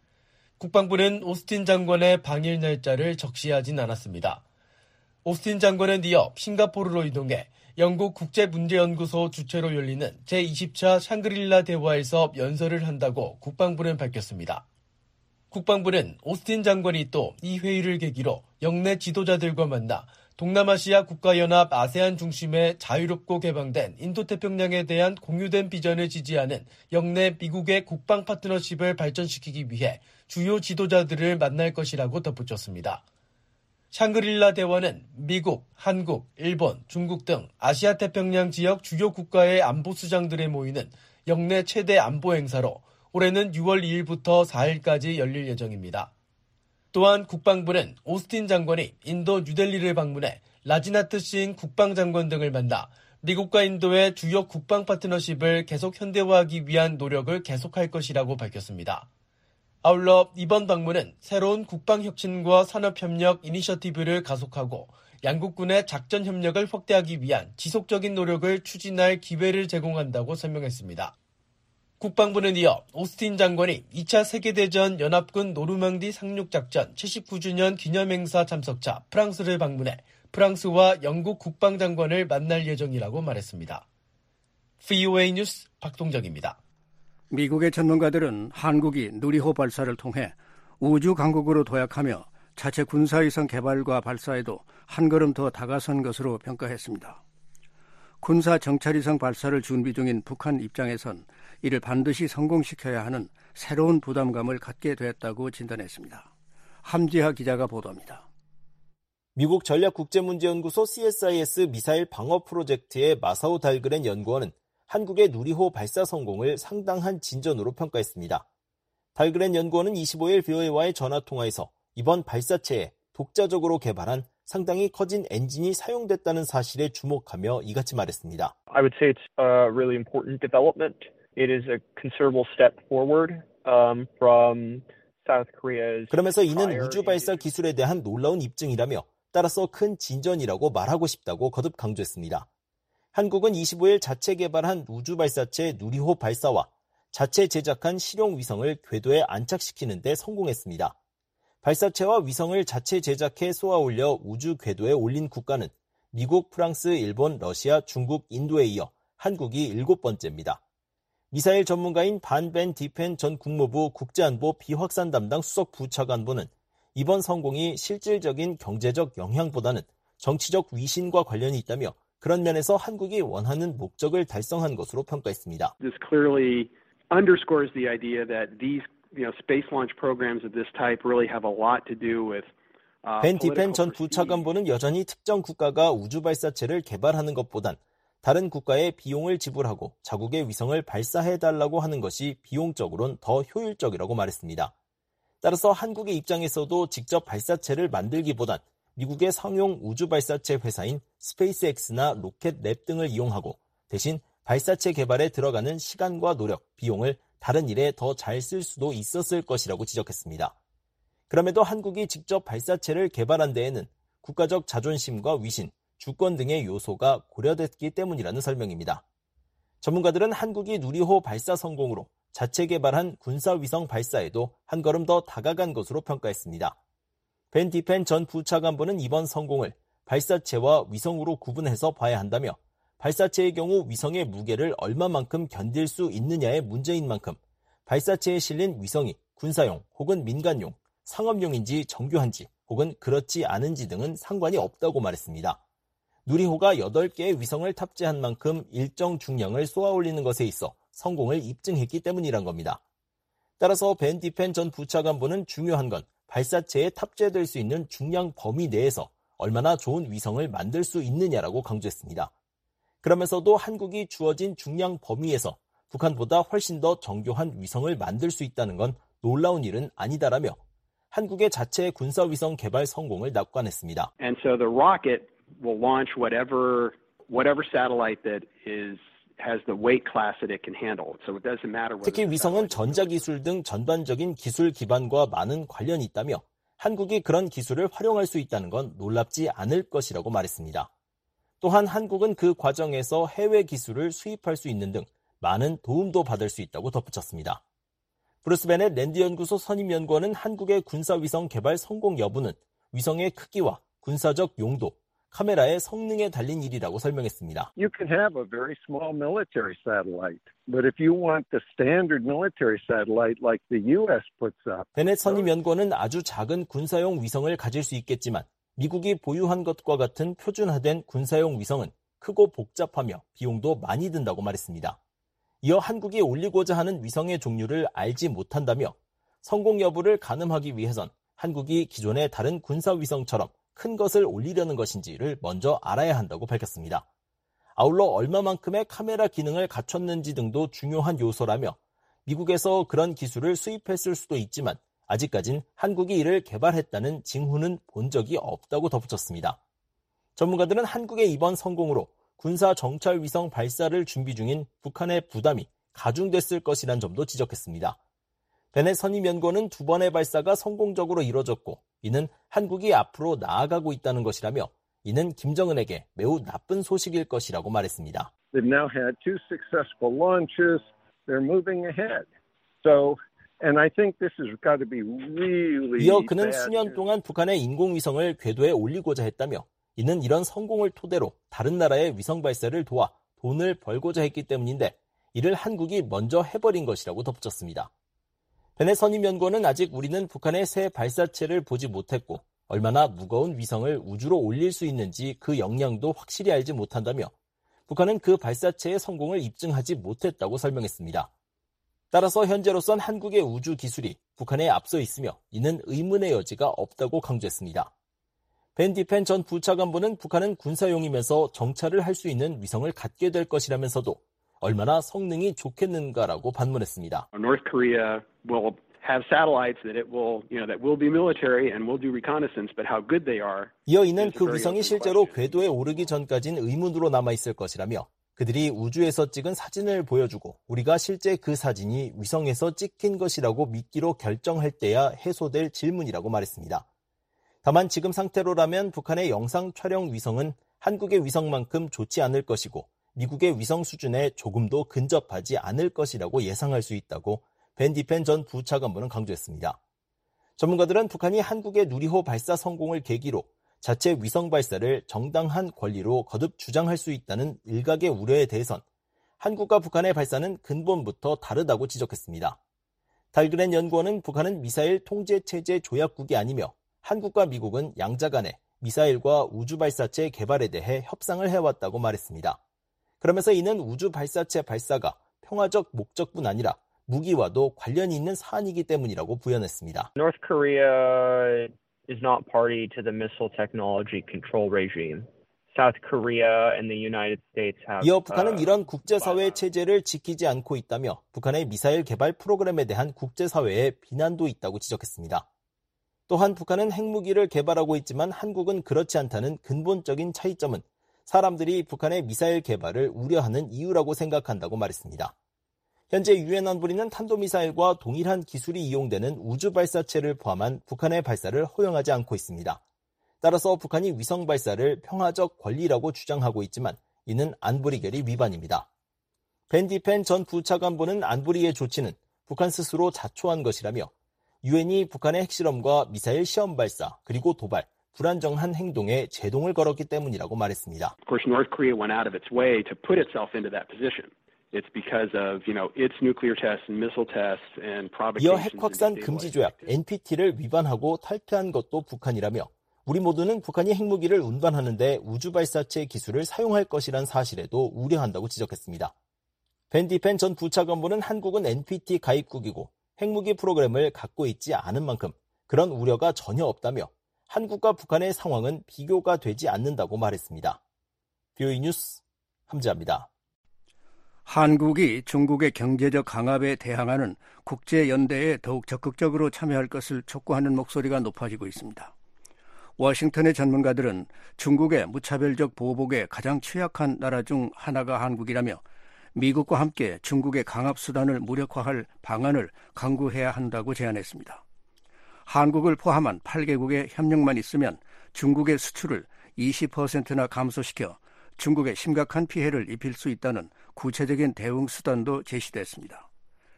국방부는 오스틴 장관의 방일 날짜를 적시하진 않았습니다. 오스틴 장관은 이어 싱가포르로 이동해 영국 국제문제연구소 주최로 열리는 제이십 차 샹그릴라 대화에서 연설을 한다고 국방부는 밝혔습니다. 국방부는 오스틴 장관이 또 이 회의를 계기로 역내 지도자들과 만나 동남아시아 국가연합 아세안 중심의 자유롭고 개방된 인도태평양에 대한 공유된 비전을 지지하는 역내 미국의 국방 파트너십을 발전시키기 위해 주요 지도자들을 만날 것이라고 덧붙였습니다. 샹그릴라 대화는 미국, 한국, 일본, 중국 등 아시아 태평양 지역 주요 국가의 안보수장들이 모이는 역내 최대 안보 행사로 올해는 유월 이일부터 사일까지 열릴 예정입니다. 또한 국방부는 오스틴 장관이 인도 뉴델리를 방문해 라지나트 싱 국방장관 등을 만나 미국과 인도의 주요 국방 파트너십을 계속 현대화하기 위한 노력을 계속할 것이라고 밝혔습니다. 아울러 이번 방문은 새로운 국방혁신과 산업협력 이니셔티브를 가속하고 양국군의 작전 협력을 확대하기 위한 지속적인 노력을 추진할 기회를 제공한다고 설명했습니다. 국방부는 이어 오스틴 장관이 이 차 세계대전 연합군 노르망디 상륙작전 칠십구 주년 기념행사 참석차 프랑스를 방문해 프랑스와 영국 국방장관을 만날 예정이라고 말했습니다. 브이오에이 뉴스 박동정입니다. 미국의 전문가들은 한국이 누리호 발사를 통해 우주 강국으로 도약하며 자체 군사위성 개발과 발사에도 한 걸음 더 다가선 것으로 평가했습니다. 군사 정찰위성 발사를 준비 중인 북한 입장에선 이를 반드시 성공시켜야 하는 새로운 부담감을 갖게 되었다고 진단했습니다. 함지하 기자가 보도합니다. 미국 전략국제문제연구소 씨에스아이에스 미사일 방어 프로젝트의 마사오 달그렌 연구원은 한국의 누리호 발사 성공을 상당한 진전으로 평가했습니다. 달그렌 연구원은 이십오일 브이오에이와의 전화통화에서 이번 발사체에 독자적으로 개발한 상당히 커진 엔진이 사용됐다는 사실에 주목하며 이같이 말했습니다. I would say it's a really important development. It is a considerable step forward um, from South Korea's. 그러면서 이는 우주 발사 기술에 대한 놀라운 입증이라며 따라서 큰 진전이라고 말하고 싶다고 거듭 강조했습니다. 한국은 이십오일 자체 개발한 우주 발사체 누리호 발사와 자체 제작한 실용 위성을 궤도에 안착시키는 데 성공했습니다. 발사체와 위성을 자체 제작해 쏘아올려 우주 궤도에 올린 국가는 미국, 프랑스, 일본, 러시아, 중국, 인도에 이어 한국이 일곱 번째입니다. 미사일 전문가인 반 벤 디펜 전 국무부 국제안보 비확산 담당 수석 부차관보는 이번 성공이 실질적인 경제적 영향보다는 정치적 위신과 관련이 있다며 그런 면에서 한국이 원하는 목적을 달성한 것으로 평가했습니다. This clearly underscores the idea that these You know, space launch programs of this type really have a lot to do with uh, 벤 디펜 전 부차관보는 여전히 특정 국가가 우주 발사체를 개발하는 것보단 다른 국가에 비용을 지불하고 자국의 위성을 발사해달라고 하는 것이 비용적으로는 더 효율적이라고 말했습니다. 따라서 한국의 입장에서도 직접 발사체를 만들기보단 미국의 상용 우주 발사체 회사인 스페이스X나 로켓랩 등을 이용하고 대신 발사체 개발에 들어가는 시간과 노력, 비용을 다른 일에 더 잘 쓸 수도 있었을 것이라고 지적했습니다. 그럼에도 한국이 직접 발사체를 개발한 데에는 국가적 자존심과 위신, 주권 등의 요소가 고려됐기 때문이라는 설명입니다. 전문가들은 한국이 누리호 발사 성공으로 자체 개발한 군사위성 발사에도 한 걸음 더 다가간 것으로 평가했습니다. 벤 디펜 전 부차관보는 이번 성공을 발사체와 위성으로 구분해서 봐야 한다며 발사체의 경우 위성의 무게를 얼마만큼 견딜 수 있느냐의 문제인 만큼 발사체에 실린 위성이 군사용 혹은 민간용, 상업용인지 정교한지 혹은 그렇지 않은지 등은 상관이 없다고 말했습니다. 누리호가 여덟 개의 위성을 탑재한 만큼 일정 중량을 쏘아올리는 것에 있어 성공을 입증했기 때문이란 겁니다. 따라서 벤 디펜 전 부차관보는 중요한 건 발사체에 탑재될 수 있는 중량 범위 내에서 얼마나 좋은 위성을 만들 수 있느냐라고 강조했습니다. 그러면서도 한국이 주어진 중량 범위에서 북한보다 훨씬 더 정교한 위성을 만들 수 있다는 건 놀라운 일은 아니다라며 한국의 자체 군사위성 개발 성공을 낙관했습니다. And so the rocket will launch whatever whatever satellite that is has the weight class that it can handle. So it doesn't matter whether 특히 위성은 전자기술 등 전반적인 기술 기반과 많은 관련이 있다며 한국이 그런 기술을 활용할 수 있다는 건 놀랍지 않을 것이라고 말했습니다. 또한 한국은 그 과정에서 해외 기술을 수입할 수 있는 등 많은 도움도 받을 수 있다고 덧붙였습니다. 브루스 베넷 랜드연구소 선임연구원은 한국의 군사위성 개발 성공 여부는 위성의 크기와 군사적 용도, 카메라의 성능에 달린 일이라고 설명했습니다. You can have a very small military satellite, but if you want the standard military satellite like the U S puts up. 베넷 선임연구원은 아주 작은 군사용 위성을 가질 수 있겠지만 미국이 보유한 것과 같은 표준화된 군사용 위성은 크고 복잡하며 비용도 많이 든다고 말했습니다. 이어 한국이 올리고자 하는 위성의 종류를 알지 못한다며 성공 여부를 가늠하기 위해선 한국이 기존의 다른 군사위성처럼 큰 것을 올리려는 것인지를 먼저 알아야 한다고 밝혔습니다. 아울러 얼마만큼의 카메라 기능을 갖췄는지 등도 중요한 요소라며 미국에서 그런 기술을 수입했을 수도 있지만 아직까진 한국이 이를 개발했다는 징후는 본 적이 없다고 덧붙였습니다. 전문가들은 한국의 이번 성공으로 군사 정찰 위성 발사를 준비 중인 북한의 부담이 가중됐을 것이란 점도 지적했습니다. 베넷 선임연구원은 두 번의 발사가 성공적으로 이뤄졌고 이는 한국이 앞으로 나아가고 있다는 것이라며 이는 김정은에게 매우 나쁜 소식일 것이라고 말했습니다. They've now had two successful launches. They're moving ahead. So And I think this has got to be really 이어 그는 수년 동안 북한의 인공위성을 궤도에 올리고자 했다며 이는 이런 성공을 토대로 다른 나라의 위성 발사를 도와 돈을 벌고자 했기 때문인데 이를 한국이 먼저 해버린 것이라고 덧붙였습니다. 베넷 선임연구원은 아직 우리는 북한의 새 발사체를 보지 못했고 얼마나 무거운 위성을 우주로 올릴 수 있는지 그 역량도 확실히 알지 못한다며 북한은 그 발사체의 성공을 입증하지 못했다고 설명했습니다. 따라서 현재로선 한국의 우주 기술이 북한에 앞서 있으며 이는 의문의 여지가 없다고 강조했습니다. 벤 디펜 전 부차관보는 북한은 군사용이면서 정찰을 할 수 있는 위성을 갖게 될 것이라면서도 얼마나 성능이 좋겠는가라고 반문했습니다. North Korea will have satellites that it will, you know, that will be military and will do reconnaissance, but how good they are. 이어 이는 그 위성이 실제로 궤도에 오르기 전까지는 의문으로 남아 있을 것이라며 그들이 우주에서 찍은 사진을 보여주고 우리가 실제 그 사진이 위성에서 찍힌 것이라고 믿기로 결정할 때야 해소될 질문이라고 말했습니다. 다만 지금 상태로라면 북한의 영상 촬영 위성은 한국의 위성만큼 좋지 않을 것이고 미국의 위성 수준에 조금도 근접하지 않을 것이라고 예상할 수 있다고 벤 디펜 전 부차관보는 강조했습니다. 전문가들은 북한이 한국의 누리호 발사 성공을 계기로 자체 위성 발사를 정당한 권리로 거듭 주장할 수 있다는 일각의 우려에 대해선 한국과 북한의 발사는 근본부터 다르다고 지적했습니다. 달그랜 연구원은 북한은 미사일 통제체제 조약국이 아니며 한국과 미국은 양자 간에 미사일과 우주 발사체 개발에 대해 협상을 해왔다고 말했습니다. 그러면서 이는 우주 발사체 발사가 평화적 목적뿐 아니라 무기와도 관련이 있는 사안이기 때문이라고 부연했습니다. North Korea is not party to the missile technology control regime. South Korea and the United States have. 이어 북한은 이런 국제사회 체제를 지키지 않고 있다며 북한의 미사일 개발 프로그램에 대한 국제사회의 비난도 있다고 지적했습니다. 또한 북한은 핵무기를 개발하고 있지만 한국은 그렇지 않다는 근본적인 차이점은 사람들이 북한의 미사일 개발을 우려하는 이유라고 생각한다고 말했습니다. 현재 유엔 안보리는 탄도미사일과 동일한 기술이 이용되는 우주 발사체를 포함한 북한의 발사를 허용하지 않고 있습니다. 따라서 북한이 위성 발사를 평화적 권리라고 주장하고 있지만 이는 안보리 결의 위반입니다. 벤 디펜 전 부차관보는 안보리의 조치는 북한 스스로 자초한 것이라며 유엔이 북한의 핵실험과 미사일 시험 발사 그리고 도발, 불안정한 행동에 제동을 걸었기 때문이라고 말했습니다. Of course, North Korea went out of its way to put itself into that position. It's because of, you know, its nuclear tests and missile tests and provocations. 이어 핵 확산 금지 조약 엔피티를 위반하고 탈퇴한 것도 북한이라며 우리 모두는 북한이 핵무기를 운반하는데 우주 발사체 기술을 사용할 것이란 사실에도 우려한다고 지적했습니다. 벤 디펜 전 부차관보는 한국은 엔피티 가입국이고 핵무기 프로그램을 갖고 있지 않은 만큼 그런 우려가 전혀 없다며 한국과 북한의 상황은 비교가 되지 않는다고 말했습니다. 비오이 뉴스 함지아입니다. 한국이 중국의 경제적 강압에 대항하는 국제연대에 더욱 적극적으로 참여할 것을 촉구하는 목소리가 높아지고 있습니다. 워싱턴의 전문가들은 중국의 무차별적 보복에 가장 취약한 나라 중 하나가 한국이라며 미국과 함께 중국의 강압수단을 무력화할 방안을 강구해야 한다고 제안했습니다. 한국을 포함한 팔 개국의 협력만 있으면 중국의 수출을 이십 퍼센트나 감소시켜 중국에 심각한 피해를 입힐 수 있다는 구체적인 대응 수단도 제시됐습니다.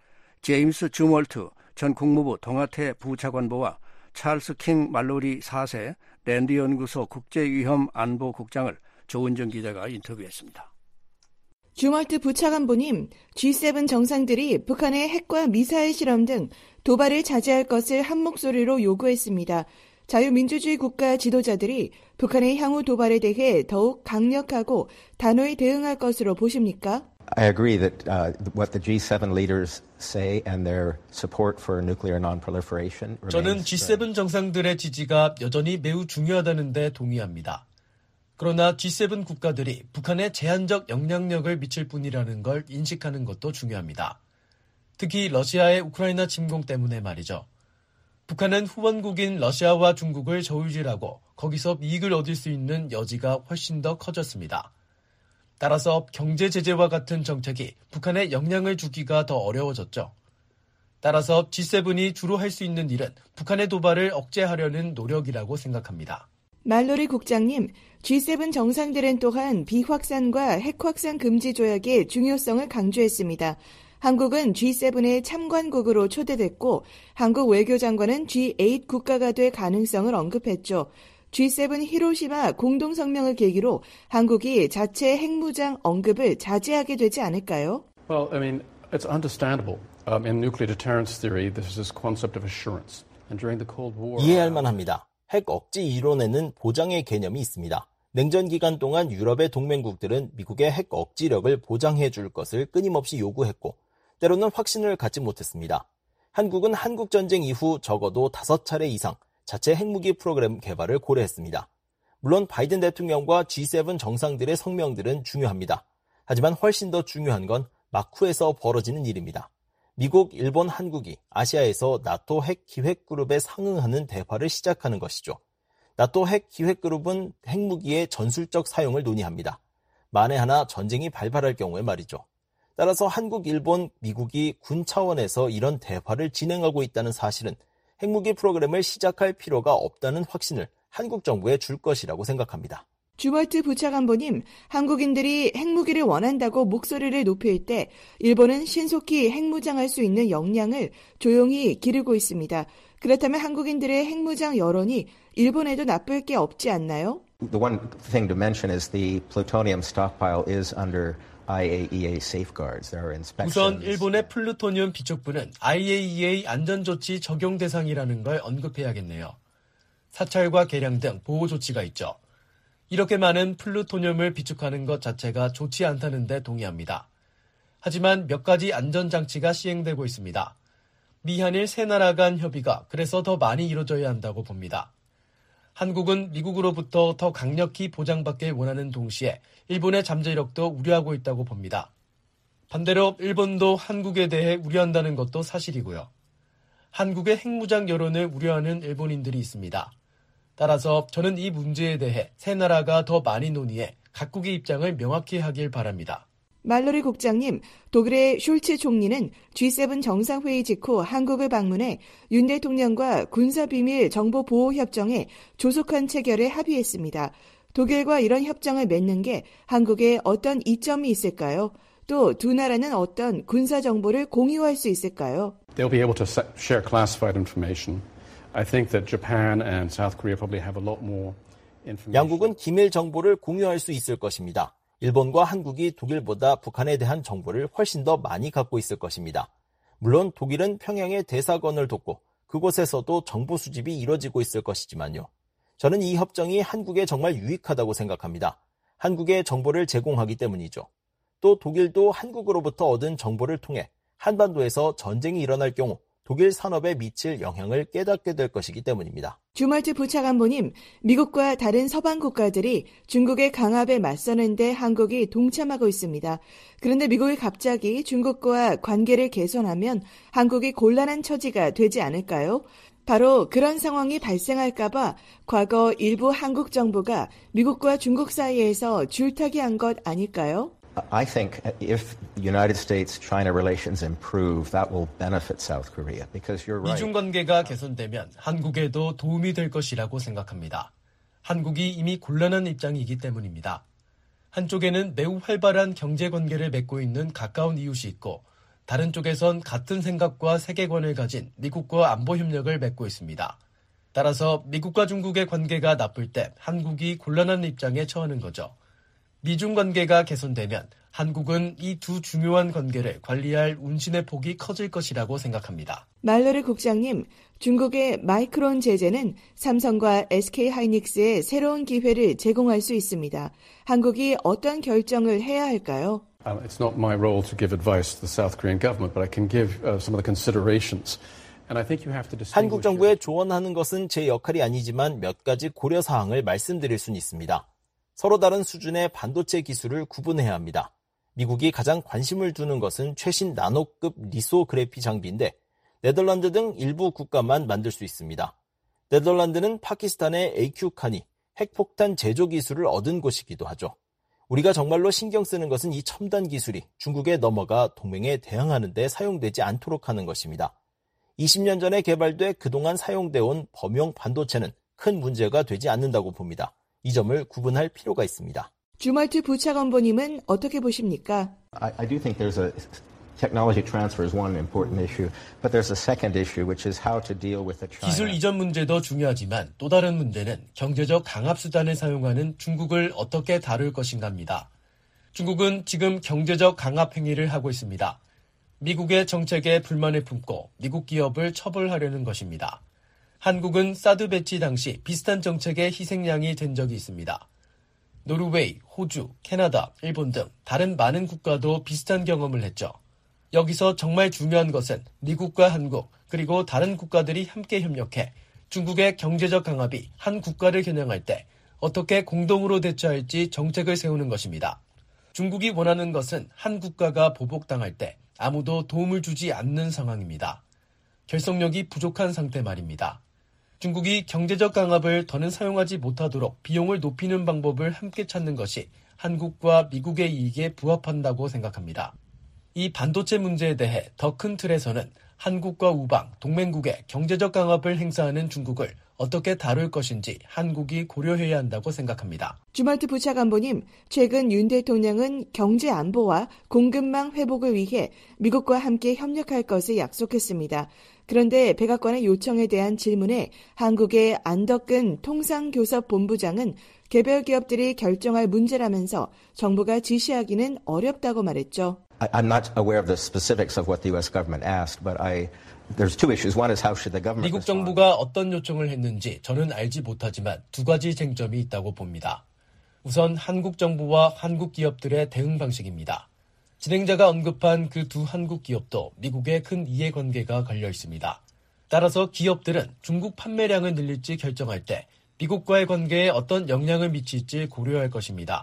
제임스 주멀트 전 국무부 동아태 부차관보와 찰스 킹 말로리 사 세 랜드 연구소 국제위험안보국장을 조은정 기자가 인터뷰했습니다. 주멀트 부차관보님, 지 세븐 정상들이 북한의 핵과 미사일 실험 등 도발을 자제할 것을 한 목소리로 요구했습니다. 자유민주주의 국가 지도자들이 북한의 향후 도발에 대해 더욱 강력하고 단호히 대응할 것으로 보십니까? I agree that uh, what the 지 세븐 leaders say and their support for nuclear non-proliferation remains. 저는 지 세븐 정상들의 지지가 여전히 매우 중요하다는 데 동의합니다. 그러나 지 세븐 국가들이 북한에 제한적 영향력을 미칠 뿐이라는 걸 인식하는 것도 중요합니다. 특히 러시아의 우크라이나 침공 때문에 말이죠. 북한은 후원국인 러시아와 중국을 저울질하고 거기서 이익을 얻을 수 있는 여지가 훨씬 더 커졌습니다. 따라서 경제 제재와 같은 정책이 북한에 영향을 주기가 더 어려워졌죠. 따라서 지 세븐이 주로 할 수 있는 일은 북한의 도발을 억제하려는 노력이라고 생각합니다. 말로리 국장님, 지 세븐 정상들은 또한 비확산과 핵확산 금지 조약의 중요성을 강조했습니다. 한국은 지 세븐의 참관국으로 초대됐고 한국 외교장관은 지 에잇 국가가 될 가능성을 언급했죠. 지 세븐 히로시마 공동성명을 계기로 한국이 자체 핵무장 언급을 자제하게 되지 않을까요? Well, I mean, it's understandable. Um, in nuclear deterrence theory, this is this concept of assurance. And during the Cold War, 이해할 만합니다. 핵 억지 이론에는 보장의 개념이 있습니다. 냉전 기간 동안 유럽의 동맹국들은 미국의 핵 억지력을 보장해 줄 것을 끊임없이 요구했고 때로는 확신을 갖지 못했습니다. 한국은 한국전쟁 이후 적어도 다섯 차례 이상 자체 핵무기 프로그램 개발을 고려했습니다. 물론 바이든 대통령과 지 세븐 정상들의 성명들은 중요합니다. 하지만 훨씬 더 중요한 건 막후에서 벌어지는 일입니다. 미국, 일본, 한국이 아시아에서 나토 핵 기획 그룹에 상응하는 대화를 시작하는 것이죠. 나토 핵 기획 그룹은 핵무기의 전술적 사용을 논의합니다. 만에 하나 전쟁이 발발할 경우에 말이죠. 따라서 한국, 일본, 미국이 군 차원에서 이런 대화를 진행하고 있다는 사실은 핵무기 프로그램을 시작할 필요가 없다는 확신을 한국 정부에 줄 것이라고 생각합니다. 주멀트 부차관보님, 한국인들이 핵무기를 원한다고 목소리를 높일 때 일본은 신속히 핵무장할 수 있는 역량을 조용히 기르고 있습니다. 그렇다면 한국인들의 핵무장 여론이 일본에도 나쁠 게 없지 않나요? The one thing to mention is the plutonium stockpile is under 아이에이이에이 safeguards. There are inspections. 우선 일본의 플루토늄 비축부는 아이에이이에이 안전조치 적용 대상이라는 걸 언급해야겠네요. 사찰과 개량 등 보호 조치가 있죠. 이렇게 많은 플루토늄을 비축하는 것 자체가 좋지 않다는 데 동의합니다. 하지만 몇 가지 안전장치가 시행되고 있습니다. 미한일 세 나라 간 협의가 그래서 더 많이 이루어져야 한다고 봅니다. 한국은 미국으로부터 더 강력히 보장받길 원하는 동시에 일본의 잠재력도 우려하고 있다고 봅니다. 반대로 일본도 한국에 대해 우려한다는 것도 사실이고요. 한국의 핵무장 여론을 우려하는 일본인들이 있습니다. 따라서 저는 이 문제에 대해 세 나라가 더 많이 논의해 각국의 입장을 명확히 하길 바랍니다. 말로리 국장님, 독일의 숄츠 총리는 지 세븐 정상회의 직후 한국을 방문해 윤 대통령과 군사비밀 정보보호협정에 조속한 체결에 합의했습니다. 독일과 이런 협정을 맺는 게 한국에 어떤 이점이 있을까요? 또 두 나라는 어떤 군사정보를 공유할 수 있을까요? They'll be able to share classified information. I think that Japan and South Korea probably have a lot more information. 양국은 기밀 정보를 공유할 수 있을 것입니다. 일본과 한국이 독일보다 북한에 대한 정보를 훨씬 더 많이 갖고 있을 것입니다. 물론 독일은 평양에 대사관을 뒀고 그곳에서도 정보 수집이 이뤄지고 있을 것이지만요. 저는 이 협정이 한국에 정말 유익하다고 생각합니다. 한국에 정보를 제공하기 때문이죠. 또 독일도 한국으로부터 얻은 정보를 통해 한반도에서 전쟁이 일어날 경우 독일 산업에 미칠 영향을 깨닫게 될 것이기 때문입니다. 주멀트 부차관보님, 미국과 다른 서방 국가들이 중국의 강압에 맞서는데 한국이 동참하고 있습니다. 그런데 미국이 갑자기 중국과 관계를 개선하면 한국이 곤란한 처지가 되지 않을까요? 바로 그런 상황이 발생할까봐 과거 일부 한국 정부가 미국과 중국 사이에서 줄타기 한 것 아닐까요? I think if United States-China relations improve, that will benefit South Korea. Because you're right. 미중 관계가 개선되면 한국에도 도움이 될 것이라고 생각합니다. 한국이 이미 곤란한 입장이기 때문입니다. 한쪽에는 매우 활발한 경제 관계를 맺고 있는 가까운 이웃이 있고 다른 쪽에선 같은 생각과 세계관을 가진 미국과 안보 협력을 맺고 있습니다. 따라서 미국과 중국의 관계가 나쁠 때 한국이 곤란한 입장에 처하는 거죠. 미중 관계가 개선되면 한국은 이 두 중요한 관계를 관리할 운신의 폭이 커질 것이라고 생각합니다. 말로르 국장님, 중국의 마이크론 제재는 삼성과 에스케이하이닉스에 새로운 기회를 제공할 수 있습니다. 한국이 어떤 결정을 해야 할까요? It's not my role to give advice to the South Korean government, but I can give uh, some of the considerations. And I think you have to distinguish. 한국 정부에 조언하는 것은 제 역할이 아니지만 몇 가지 고려 사항을 말씀드릴 수는 있습니다. 서로 다른 수준의 반도체 기술을 구분해야 합니다. 미국이 가장 관심을 두는 것은 최신 나노급 리소그래피 장비인데 네덜란드 등 일부 국가만 만들 수 있습니다. 네덜란드는 파키스탄의 에이큐칸이 핵폭탄 제조 기술을 얻은 곳이기도 하죠. 우리가 정말로 신경 쓰는 것은 이 첨단 기술이 중국에 넘어가 동맹에 대항하는 데 사용되지 않도록 하는 것입니다. 이십 년 전에 개발돼 그동안 사용되어 온 범용 반도체는 큰 문제가 되지 않는다고 봅니다. 이 점을 구분할 필요가 있습니다. 주멀트 부차관보님은 어떻게 보십니까? I, I do think there's a technology transfer is one important issue, but there's a second issue, which is how to deal with the China. 기술 이전 문제도 중요하지만 또 다른 문제는 경제적 강압 수단을 사용하는 중국을 어떻게 다룰 것인가입니다. 중국은 지금 경제적 강압 행위를 하고 있습니다. 미국의 정책에 불만을 품고 미국 기업을 처벌하려는 것입니다. 한국은 사드 배치 당시 비슷한 정책의 희생양이 된 적이 있습니다. 노르웨이, 호주, 캐나다, 일본 등 다른 많은 국가도 비슷한 경험을 했죠. 여기서 정말 중요한 것은 미국과 한국 그리고 다른 국가들이 함께 협력해 중국의 경제적 강압이 한 국가를 겨냥할 때 어떻게 공동으로 대처할지 정책을 세우는 것입니다. 중국이 원하는 것은 한 국가가 보복당할 때 아무도 도움을 주지 않는 상황입니다. 결속력이 부족한 상태 말입니다. 중국이 경제적 강압을 더는 사용하지 못하도록 비용을 높이는 방법을 함께 찾는 것이 한국과 미국의 이익에 부합한다고 생각합니다. 이 반도체 문제에 대해 더 큰 틀에서는 한국과 우방, 동맹국의 경제적 강압을 행사하는 중국을 어떻게 다룰 것인지 한국이 고려해야 한다고 생각합니다. 주말트 부차관보님, 최근 윤 대통령은 경제 안보와 공급망 회복을 위해 미국과 함께 협력할 것을 약속했습니다. 그런데 백악관의 요청에 대한 질문에 한국의 안덕근 통상교섭본부장은 개별 기업들이 결정할 문제라면서 정부가 지시하기는 어렵다고 말했죠. I'm not aware of the specifics of what the U S government asked, but I there's two issues. One is how should the government 미국 정부가 어떤 요청을 했는지 저는 알지 못하지만 두 가지 쟁점이 있다고 봅니다. 우선 한국 정부와 한국 기업들의 대응 방식입니다. 진행자가 언급한 그 두 한국 기업도 미국의 큰 이해관계가 걸려 있습니다. 따라서 기업들은 중국 판매량을 늘릴지 결정할 때 미국과의 관계에 어떤 영향을 미칠지 고려할 것입니다.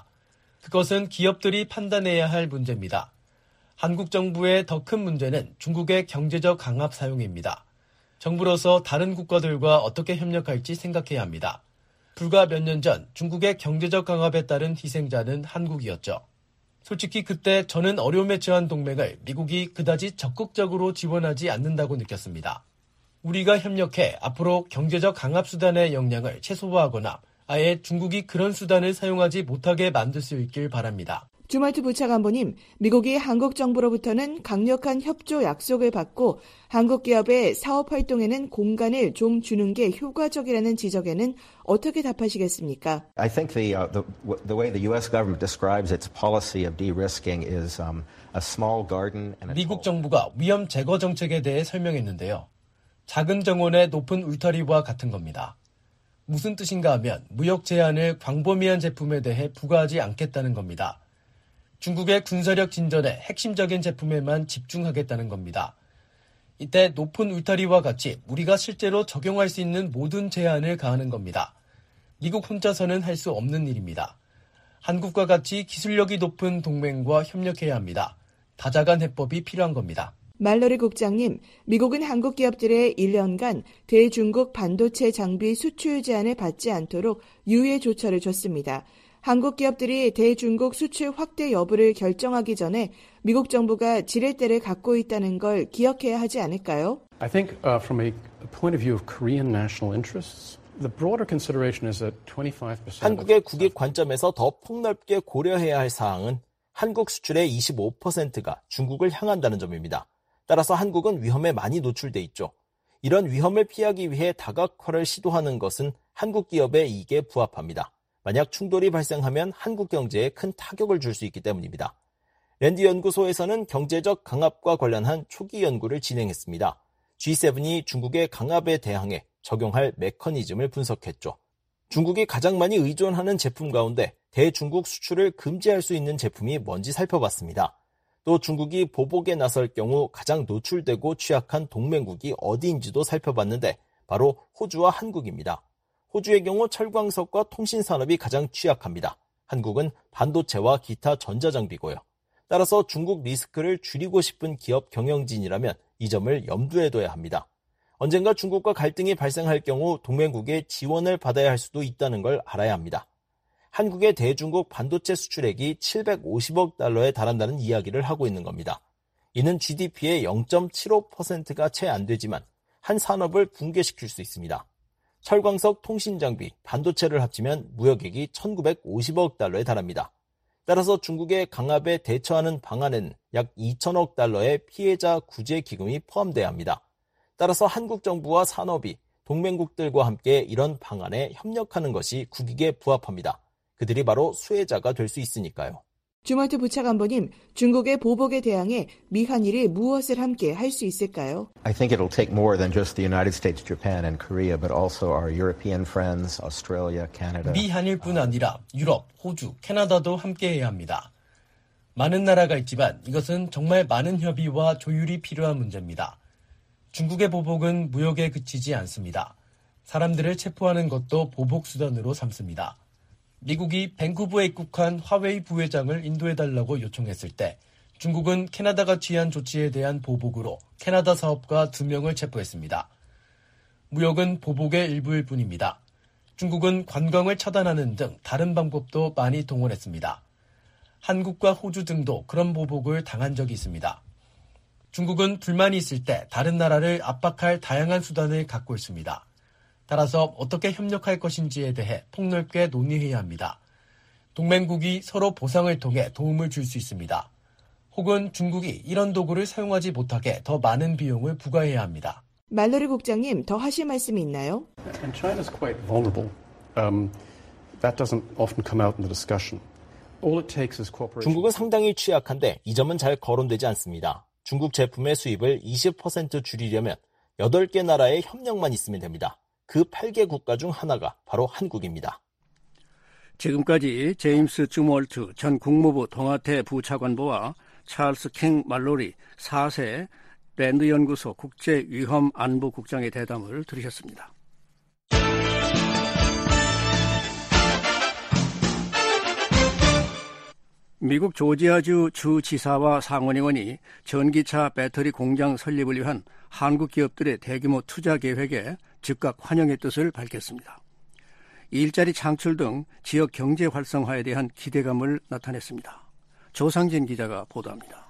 그것은 기업들이 판단해야 할 문제입니다. 한국 정부의 더 큰 문제는 중국의 경제적 강압 사용입니다. 정부로서 다른 국가들과 어떻게 협력할지 생각해야 합니다. 불과 몇 년 전 중국의 경제적 강압에 따른 희생자는 한국이었죠. 솔직히 그때 저는 어려움에 처한 동맹을 미국이 그다지 적극적으로 지원하지 않는다고 느꼈습니다. 우리가 협력해 앞으로 경제적 강압 수단의 영향을 최소화하거나 아예 중국이 그런 수단을 사용하지 못하게 만들 수 있길 바랍니다. 주말트 부차관보님, 미국이 한국 정부로부터는 강력한 협조 약속을 받고 한국 기업의 사업 활동에는 공간을 좀 주는 게 효과적이라는 지적에는 어떻게 답하시겠습니까? I think the, uh, the the way the U S government describes its policy of de-risking is um, a small garden and a 미국 정부가 위험 제거 정책에 대해 설명했는데요. 작은 정원의 높은 울타리와 같은 겁니다. 무슨 뜻인가 하면 무역 제한을 광범위한 제품에 대해 부과하지 않겠다는 겁니다. 중국의 군사력 진전에 핵심적인 제품에만 집중하겠다는 겁니다. 이때 높은 울타리와 같이 우리가 실제로 적용할 수 있는 모든 제한을 가하는 겁니다. 미국 혼자서는 할 수 없는 일입니다. 한국과 같이 기술력이 높은 동맹과 협력해야 합니다. 다자간 해법이 필요한 겁니다. 말러리 국장님, 미국은 한국 기업들의 일 년간 대중국 반도체 장비 수출 제한을 받지 않도록 유예 조처를 줬습니다. 한국 기업들이 대중국 수출 확대 여부를 결정하기 전에 미국 정부가 지렛대를 갖고 있다는 걸 기억해야 하지 않을까요? I think uh, from a point of view of Korean national interests, the broader consideration is that twenty-five percent 한국의 국익 관점에서 더 폭넓게 고려해야 할 사항은 한국 수출의 이십오 퍼센트가 중국을 향한다는 점입니다. 따라서 한국은 위험에 많이 노출돼 있죠. 이런 위험을 피하기 위해 다각화를 시도하는 것은 한국 기업의 이익에 부합합니다. 만약 충돌이 발생하면 한국 경제에 큰 타격을 줄 수 있기 때문입니다. 랜드 연구소에서는 경제적 강압과 관련한 초기 연구를 진행했습니다. 지 세븐이 중국의 강압에 대항해 적용할 메커니즘을 분석했죠. 중국이 가장 많이 의존하는 제품 가운데 대중국 수출을 금지할 수 있는 제품이 뭔지 살펴봤습니다. 또 중국이 보복에 나설 경우 가장 노출되고 취약한 동맹국이 어디인지도 살펴봤는데 바로 호주와 한국입니다. 호주의 경우 철광석과 통신산업이 가장 취약합니다. 한국은 반도체와 기타 전자장비고요. 따라서 중국 리스크를 줄이고 싶은 기업 경영진이라면 이 점을 염두에 둬야 합니다. 언젠가 중국과 갈등이 발생할 경우 동맹국의 지원을 받아야 할 수도 있다는 걸 알아야 합니다. 한국의 대중국 반도체 수출액이 칠백오십억 달러에 달한다는 이야기를 하고 있는 겁니다. 이는 지디피의 영 점 칠오 퍼센트가 채 안 되지만 한 산업을 붕괴시킬 수 있습니다. 철광석, 통신장비, 반도체를 합치면 무역액이 천구백오십억 달러에 달합니다. 따라서 중국의 강압에 대처하는 방안에는 약 이천억 달러의 피해자 구제 기금이 포함돼야 합니다. 따라서 한국 정부와 산업이 동맹국들과 함께 이런 방안에 협력하는 것이 국익에 부합합니다. 그들이 바로 수혜자가 될 수 있으니까요. 주멀트 부차관보님, 중국의 보복에 대항해 미한일이 무엇을 함께 할 수 있을까요? I think it'll take more than just the United States, Japan, and Korea, but also our European friends, Australia, Canada. 미한일뿐 아니라 유럽, 호주, 캐나다도 함께해야 합니다. 많은 나라가 있지만 이것은 정말 많은 협의와 조율이 필요한 문제입니다. 중국의 보복은 무역에 그치지 않습니다. 사람들을 체포하는 것도 보복 수단으로 삼습니다. 미국이 밴쿠버에 입국한 화웨이 부회장을 인도해달라고 요청했을 때 중국은 캐나다가 취한 조치에 대한 보복으로 캐나다 사업가 두 명을 체포했습니다. 무역은 보복의 일부일 뿐입니다. 중국은 관광을 차단하는 등 다른 방법도 많이 동원했습니다. 한국과 호주 등도 그런 보복을 당한 적이 있습니다. 중국은 불만이 있을 때 다른 나라를 압박할 다양한 수단을 갖고 있습니다. 따라서 어떻게 협력할 것인지에 대해 폭넓게 논의해야 합니다. 동맹국이 서로 보상을 통해 도움을 줄 수 있습니다. 혹은 중국이 이런 도구를 사용하지 못하게 더 많은 비용을 부과해야 합니다. 말로리 국장님, 더 하실 말씀이 있나요? And China's quite vulnerable. Um, that doesn't often come out in the discussion. All it takes is cooperation. 중국은 상당히 취약한데 이 점은 잘 거론되지 않습니다. 중국 제품의 수입을 이십 퍼센트 줄이려면 여덟 개 나라의 협력만 있으면 됩니다. 그 팔 개 국가 중 하나가 바로 한국입니다. 지금까지 제임스 주멀트 전 국무부 동아태 부차관보와 찰스 킹 말로리 사 세 랜드연구소 국제위험안보국장의 대담을 들으셨습니다. 미국 조지아주 주지사와 상원의원이 전기차 배터리 공장 설립을 위한 한국 기업들의 대규모 투자 계획에 즉각 환영의 뜻을 밝혔습니다. 일자리 창출 등 지역 경제 활성화에 대한 기대감을 나타냈습니다. 조상진 기자가 보도합니다.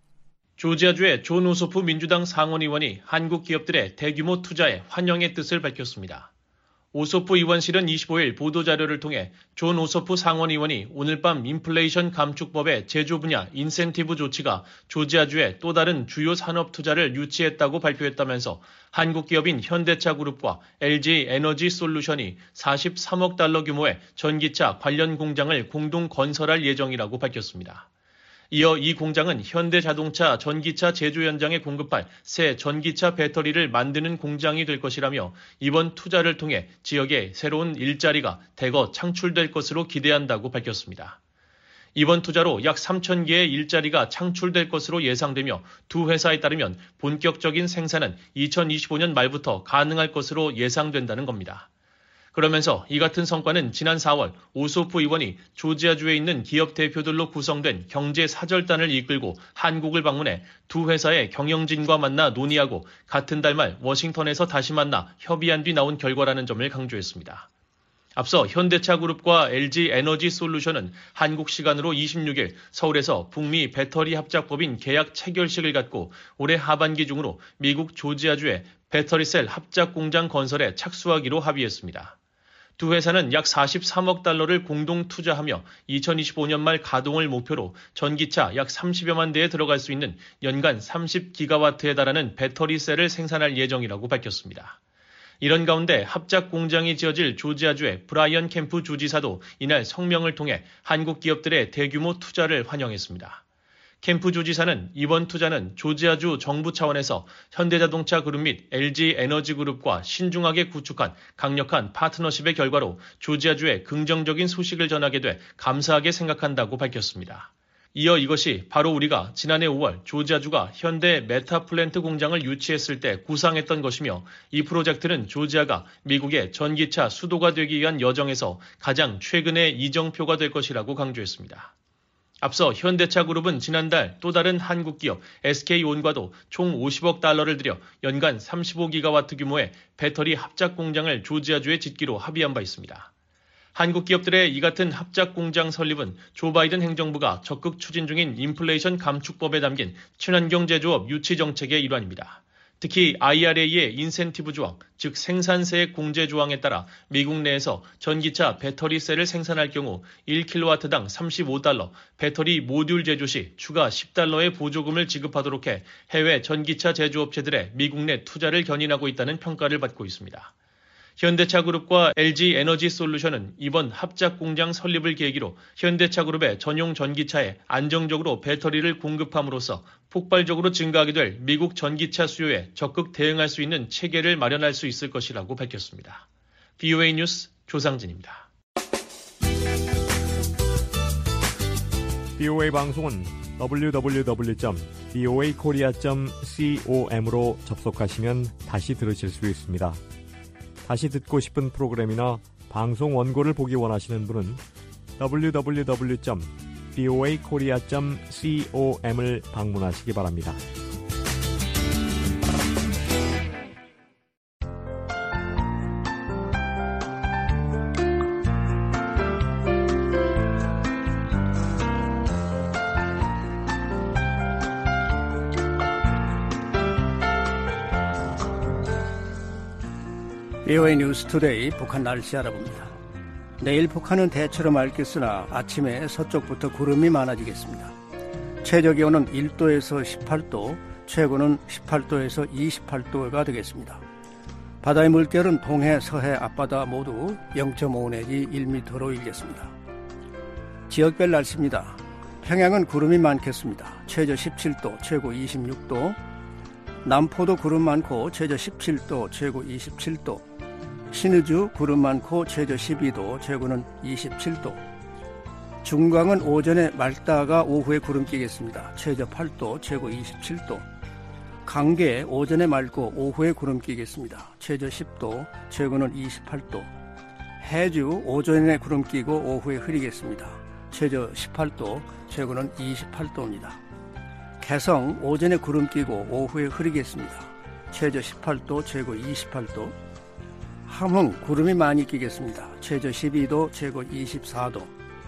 조지아주의 존 오소프 민주당 상원의원이 한국 기업들의 대규모 투자에 환영의 뜻을 밝혔습니다. 오소프 의원실은 이십오 일 보도자료를 통해 존 오소프 상원의원이 오늘 밤 인플레이션 감축법의 제조 분야 인센티브 조치가 조지아주의 또 다른 주요 산업 투자를 유치했다고 발표했다면서 한국 기업인 현대차그룹과 엘지 에너지 솔루션이 사십삼억 달러 규모의 전기차 관련 공장을 공동 건설할 예정이라고 밝혔습니다. 이어 이 공장은 현대자동차 전기차 제조 현장에 공급할 새 전기차 배터리를 만드는 공장이 될 것이라며 이번 투자를 통해 지역에 새로운 일자리가 대거 창출될 것으로 기대한다고 밝혔습니다. 이번 투자로 약 삼천 개의 일자리가 창출될 것으로 예상되며 두 회사에 따르면 본격적인 생산은 이천이십오 년 말부터 가능할 것으로 예상된다는 겁니다. 그러면서 이 같은 성과는 지난 사월 오소프 의원이 조지아주에 있는 기업 대표들로 구성된 경제사절단을 이끌고 한국을 방문해 두 회사의 경영진과 만나 논의하고 같은 달 말 워싱턴에서 다시 만나 협의한 뒤 나온 결과라는 점을 강조했습니다. 앞서 현대차그룹과 엘지 에너지 솔루션은 한국 시간으로 이십육 일 서울에서 북미 배터리 합작법인 계약 체결식을 갖고 올해 하반기 중으로 미국 조지아주에 배터리셀 합작 공장 건설에 착수하기로 합의했습니다. 두 회사는 약 사십삼억 달러를 공동 투자하며 이천이십오 년 말 가동을 목표로 전기차 약 삼십여만 대에 들어갈 수 있는 연간 삼십 기가와트에 달하는 배터리셀을 생산할 예정이라고 밝혔습니다. 이런 가운데 합작 공장이 지어질 조지아주의 브라이언 캠프 주지사도 이날 성명을 통해 한국 기업들의 대규모 투자를 환영했습니다. 캠프 주지사는 이번 투자는 조지아주 정부 차원에서 현대자동차 그룹 및 엘지 에너지 그룹과 신중하게 구축한 강력한 파트너십의 결과로 조지아주에 긍정적인 소식을 전하게 돼 감사하게 생각한다고 밝혔습니다. 이어 이것이 바로 우리가 지난해 오월 조지아주가 현대 메타플랜트 공장을 유치했을 때 구상했던 것이며 이 프로젝트는 조지아가 미국의 전기차 수도가 되기 위한 여정에서 가장 최근의 이정표가 될 것이라고 강조했습니다. 앞서 현대차그룹은 지난달 또 다른 한국 기업 에스케이온과도 총 오십억 달러를 들여 연간 삼십오 기가와트 규모의 배터리 합작 공장을 조지아주에 짓기로 합의한 바 있습니다. 한국 기업들의 이 같은 합작 공장 설립은 조 바이든 행정부가 적극 추진 중인 인플레이션 감축법에 담긴 친환경 제조업 유치 정책의 일환입니다. 특히 아이알에이의 인센티브 조항, 즉 생산세액 공제 조항에 따라 미국 내에서 전기차 배터리셀을 생산할 경우 일 킬로와트당 삼십오 달러, 배터리 모듈 제조 시 추가 십 달러의 보조금을 지급하도록 해 해외 전기차 제조업체들의 미국 내 투자를 견인하고 있다는 평가를 받고 있습니다. 현대차그룹과 엘지에너지솔루션은 이번 합작 공장 설립을 계기로 현대차그룹의 전용 전기차에 안정적으로 배터리를 공급함으로써 폭발적으로 증가하게 될 미국 전기차 수요에 적극 대응할 수 있는 체계를 마련할 수 있을 것이라고 밝혔습니다. 비오에이 뉴스 조상진입니다. 비오에이 방송은 더블유 더블유 더블유 점 비오에이 코리아 점 com으로 접속하시면 다시 들으실 수 있습니다. 다시 듣고 싶은 프로그램이나 방송 원고를 보기 원하시는 분은 더블유 더블유 더블유 점 비오에이 코리아 점 com을 방문하시기 바랍니다. 비오에이 뉴스 투데이 북한 날씨 알아봅니다. 내일 북한은 대체로 맑겠으나 아침에 서쪽부터 구름이 많아지겠습니다. 최저기온은 일 도에서 십팔 도, 최고는 십팔 도에서 이십팔 도가 되겠습니다. 바다의 물결은 동해, 서해, 앞바다 모두 영 점 오 내지 일 미터로 일겠습니다. 지역별 날씨입니다. 평양은 구름이 많겠습니다. 최저 십칠 도, 최고 이십육 도. 남포도 구름 많고 최저 십칠 도, 최고 이십칠 도. 신의주 구름 많고 최저 십이 도, 최고는 이십칠 도. 중광은 오전에 맑다가 오후에 구름 끼겠습니다. 최저 팔 도, 최고 이십칠 도. 강계 오전에 맑고 오후에 구름 끼겠습니다. 최저 십 도, 최고는 이십팔 도. 해주 오전에 구름 끼고 오후에 흐리겠습니다. 최저 십팔 도, 최고는 이십팔 도입니다. 개성 오전에 구름 끼고 오후에 흐리겠습니다. 최저 십팔 도, 최고 이십팔 도. 함흥 구름이 많이 끼겠습니다. 최저 십이 도, 최고 이십사 도.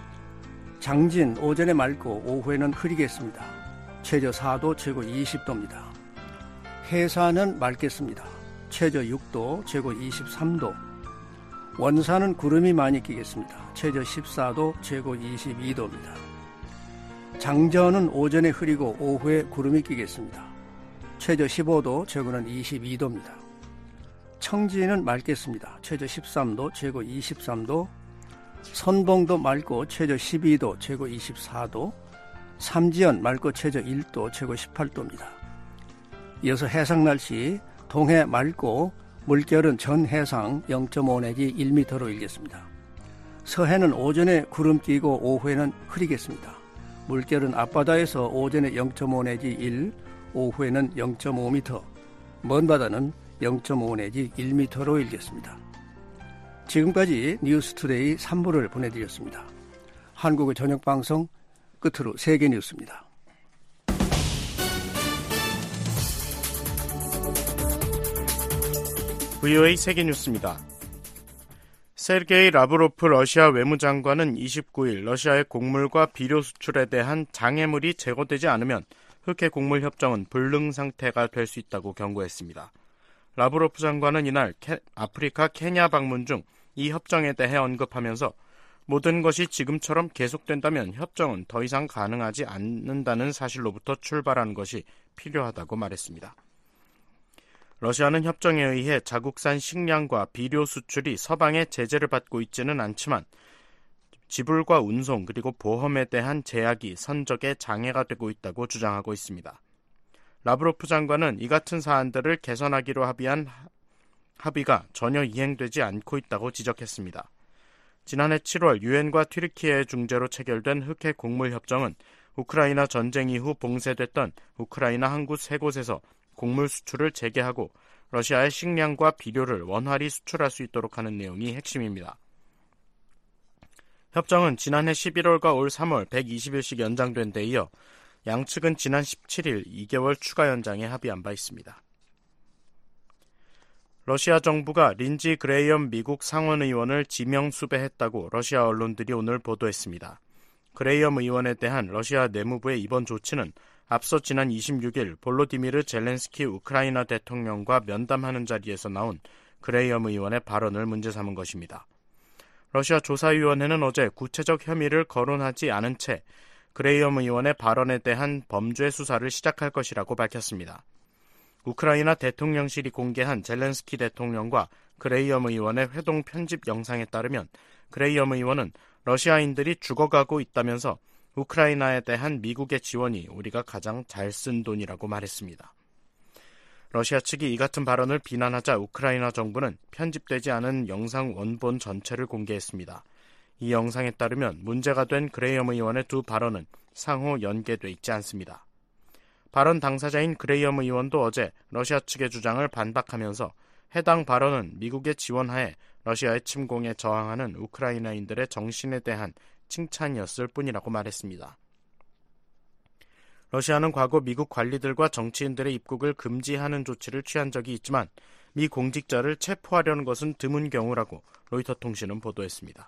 장진 오전에 맑고 오후에는 흐리겠습니다. 최저 사 도, 최고 이십 도입니다. 해산은 맑겠습니다. 최저 육 도, 최고 이십삼 도. 원산은 구름이 많이 끼겠습니다. 최저 십사 도, 최고 이십이 도입니다. 장전은 오전에 흐리고 오후에 구름이 끼겠습니다. 최저 십오 도, 최고는 이십이 도입니다. 청진은 맑겠습니다. 최저 십삼 도, 최고 이십삼 도. 선봉도 맑고 최저 십이 도, 최고 이십사 도. 삼지연 맑고 최저 일 도, 최고 십팔 도입니다. 이어서 해상 날씨, 동해 맑고 물결은 전 해상 영 점 오 내지 일 미터로 일겠습니다. 서해는 오전에 구름 끼고 오후에는 흐리겠습니다. 물결은 앞바다에서 오전에 영 점 오 내지 일, 오후에는 영 점 오 미터, 먼 바다는 영 점 오 내지 일 미터로 일겠습니다. 지금까지 뉴스투데이 삼 부를 보내드렸습니다. 한국의 저녁방송 끝으로 세계 뉴스입니다. 브이오에이 세계뉴스입니다. 세르게이 라브로프 러시아 외무장관은 이십구 일 러시아의 곡물과 비료 수출에 대한 장애물이 제거되지 않으면 흑해 곡물 협정은 불능 상태가 될 수 있다고 경고했습니다. 라브로프 장관은 이날 케, 아프리카 케냐 방문 중 이 협정에 대해 언급하면서 모든 것이 지금처럼 계속된다면 협정은 더 이상 가능하지 않는다는 사실로부터 출발하는 것이 필요하다고 말했습니다. 러시아는 협정에 의해 자국산 식량과 비료 수출이 서방의 제재를 받고 있지는 않지만 지불과 운송 그리고 보험에 대한 제약이 선적에 장애가 되고 있다고 주장하고 있습니다. 라브로프 장관은 이 같은 사안들을 개선하기로 합의한 합의가 전혀 이행되지 않고 있다고 지적했습니다. 지난해 칠월 유엔과 튀르키예의 중재로 체결된 흑해 곡물 협정은 우크라이나 전쟁 이후 봉쇄됐던 우크라이나 항구 세 곳에서 곡물 수출을 재개하고 러시아의 식량과 비료를 원활히 수출할 수 있도록 하는 내용이 핵심입니다. 협정은 지난해 십일월과 올 삼월 백이십 일씩 연장된 데 이어 양측은 지난 십칠 일 이 개월 추가 연장에 합의한 바 있습니다. 러시아 정부가 린지 그레이엄 미국 상원의원을 지명 수배했다고 러시아 언론들이 오늘 보도했습니다. 그레이엄 의원에 대한 러시아 내무부의 이번 조치는 앞서 지난 이십육 일 볼로디미르 젤렌스키 우크라이나 대통령과 면담하는 자리에서 나온 그레이엄 의원의 발언을 문제 삼은 것입니다. 러시아 조사위원회는 어제 구체적 혐의를 거론하지 않은 채 그레이엄 의원의 발언에 대한 범죄 수사를 시작할 것이라고 밝혔습니다. 우크라이나 대통령실이 공개한 젤렌스키 대통령과 그레이엄 의원의 회동 편집 영상에 따르면 그레이엄 의원은 러시아인들이 죽어가고 있다면서 우크라이나에 대한 미국의 지원이 우리가 가장 잘 쓴 돈이라고 말했습니다. 러시아 측이 이 같은 발언을 비난하자 우크라이나 정부는 편집되지 않은 영상 원본 전체를 공개했습니다. 이 영상에 따르면 문제가 된 그레이엄 의원의 두 발언은 상호 연계돼 있지 않습니다. 발언 당사자인 그레이엄 의원도 어제 러시아 측의 주장을 반박하면서 해당 발언은 미국의 지원하에 러시아의 침공에 저항하는 우크라이나인들의 정신에 대한 칭찬이었을 뿐이라고 말했습니다. 러시아는 과거 미국 관리들과 정치인들의 입국을 금지하는 조치를 취한 적이 있지만 미 공직자를 체포하려는 것은 드문 경우라고 로이터 통신은 보도했습니다.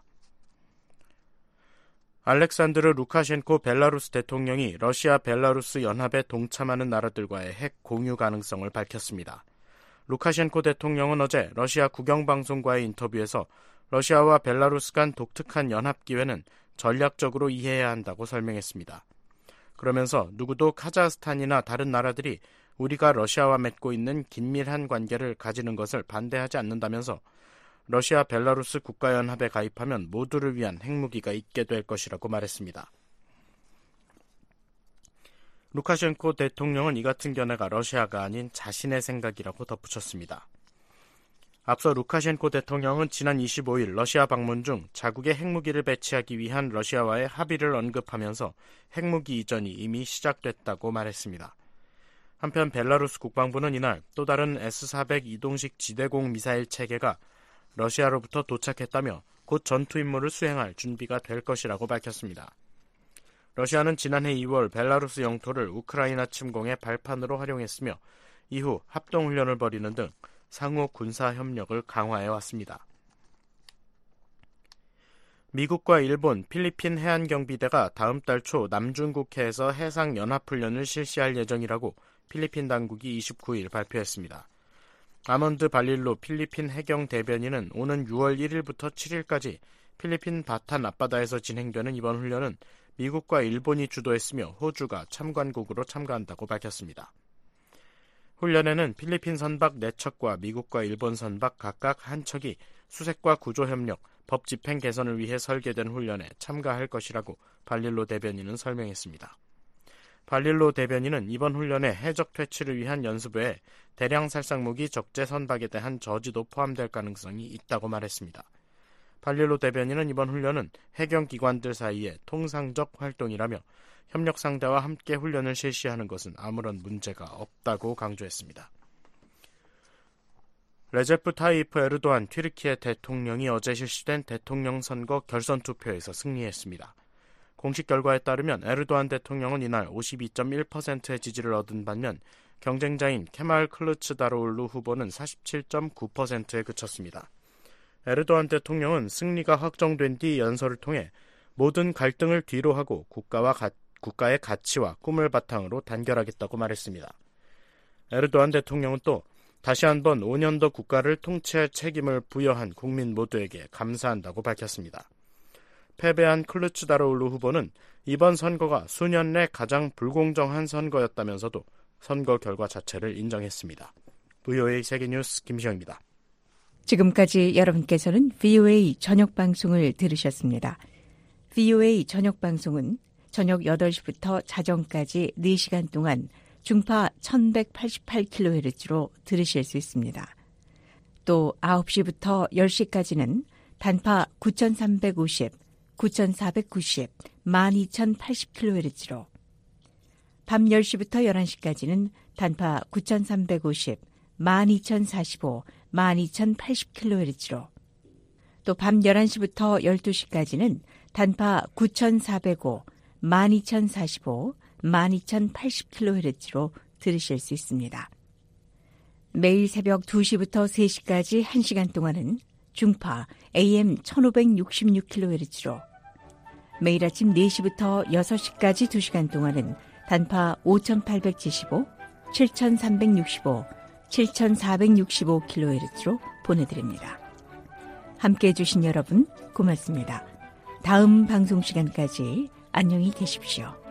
알렉산드르 루카셴코 벨라루스 대통령이 러시아 벨라루스 연합에 동참하는 나라들과의 핵 공유 가능성을 밝혔습니다. 루카셴코 대통령은 어제 러시아 국영방송과의 인터뷰에서 러시아와 벨라루스 간 독특한 연합 기회는 전략적으로 이해해야 한다고 설명했습니다. 그러면서 누구도 카자흐스탄이나 다른 나라들이 우리가 러시아와 맺고 있는 긴밀한 관계를 가지는 것을 반대하지 않는다면서 러시아 벨라루스 국가연합에 가입하면 모두를 위한 핵무기가 있게 될 것이라고 말했습니다. 루카셴코 대통령은 이 같은 견해가 러시아가 아닌 자신의 생각이라고 덧붙였습니다. 앞서 루카셴코 대통령은 지난 이십오일 러시아 방문 중 자국의 핵무기를 배치하기 위한 러시아와의 합의를 언급하면서 핵무기 이전이 이미 시작됐다고 말했습니다. 한편 벨라루스 국방부는 이날 또 다른 에스 사백 이동식 지대공 미사일 체계가 러시아로부터 도착했다며 곧 전투 임무를 수행할 준비가 될 것이라고 밝혔습니다. 러시아는 지난해 이월 벨라루스 영토를 우크라이나 침공의 발판으로 활용했으며 이후 합동훈련을 벌이는 등 상호 군사협력을 강화해왔습니다. 미국과 일본, 필리핀 해안경비대가 다음 달 초 남중국해에서 해상연합훈련을 실시할 예정이라고 필리핀 당국이 이십구일 발표했습니다. 아먼드 발릴로 필리핀 해경 대변인은 오는 유월 일일부터 칠일까지 필리핀 바탄 앞바다에서 진행되는 이번 훈련은 미국과 일본이 주도했으며 호주가 참관국으로 참가한다고 밝혔습니다. 훈련에는 필리핀 선박 네 척과 미국과 일본 선박 각각 한 척이 수색과 구조협력, 법 집행 개선을 위해 설계된 훈련에 참가할 것이라고 발릴로 대변인은 설명했습니다. 발릴로 대변인은 이번 훈련에 해적 퇴치를 위한 연습 외에 대량 살상무기 적재 선박에 대한 저지도 포함될 가능성이 있다고 말했습니다. 발릴로 대변인은 이번 훈련은 해경기관들 사이의 통상적 활동이라며 협력 상대와 함께 훈련을 실시하는 것은 아무런 문제가 없다고 강조했습니다. 레제프 타이프 에르도안 튀르키예 대통령이 어제 실시된 대통령 선거 결선 투표에서 승리했습니다. 공식 결과에 따르면 에르도안 대통령은 이날 오십이 점 일 퍼센트의 지지를 얻은 반면 경쟁자인 케말 클루츠다로울루 후보는 사십칠 점 구 퍼센트에 그쳤습니다. 에르도안 대통령은 승리가 확정된 뒤 연설을 통해 모든 갈등을 뒤로하고 국가와 가, 국가의 가치와 꿈을 바탕으로 단결하겠다고 말했습니다. 에르도안 대통령은 또 다시 한번 오 년 더 국가를 통치할 책임을 부여한 국민 모두에게 감사한다고 밝혔습니다. 패배한 클루츠다로울루 후보는 이번 선거가 수년 내 가장 불공정한 선거였다면서도 선거 결과 자체를 인정했습니다. 브이오에이 세계뉴스 김시영입니다. 지금까지 여러분께서는 브이오에이 저녁방송을 들으셨습니다. 브이오에이 저녁방송은 저녁 여덟 시부터 자정까지 네 시간 동안 중파 천백팔십팔 킬로헤르츠로 들으실 수 있습니다. 또 아홉 시부터 열 시까지는 단파 구천삼백오십, 구천사백구십, 만 이천팔십 킬로헤르츠로, 밤 열 시부터 열한 시까지는 단파 구천삼백오십, 만 이천사십오, 만 이천팔십 킬로헤르츠로, 또 밤 열한 시부터 열두 시까지는 단파 구천사백오, 만 이천사십오, 만 이천팔십 킬로헤르츠로 들으실 수 있습니다. 매일 새벽 두 시부터 세 시까지 한 시간 동안은 중파 에이엠 천오백육십육 킬로헤르츠로, 매일 아침 네 시부터 여섯 시까지 두 시간 동안은 단파 오천팔백칠십오, 칠천삼백육십오, 칠천사백육십오 킬로헤르츠로 보내드립니다. 함께해 주신 여러분 고맙습니다. 다음 방송 시간까지 안녕히 계십시오.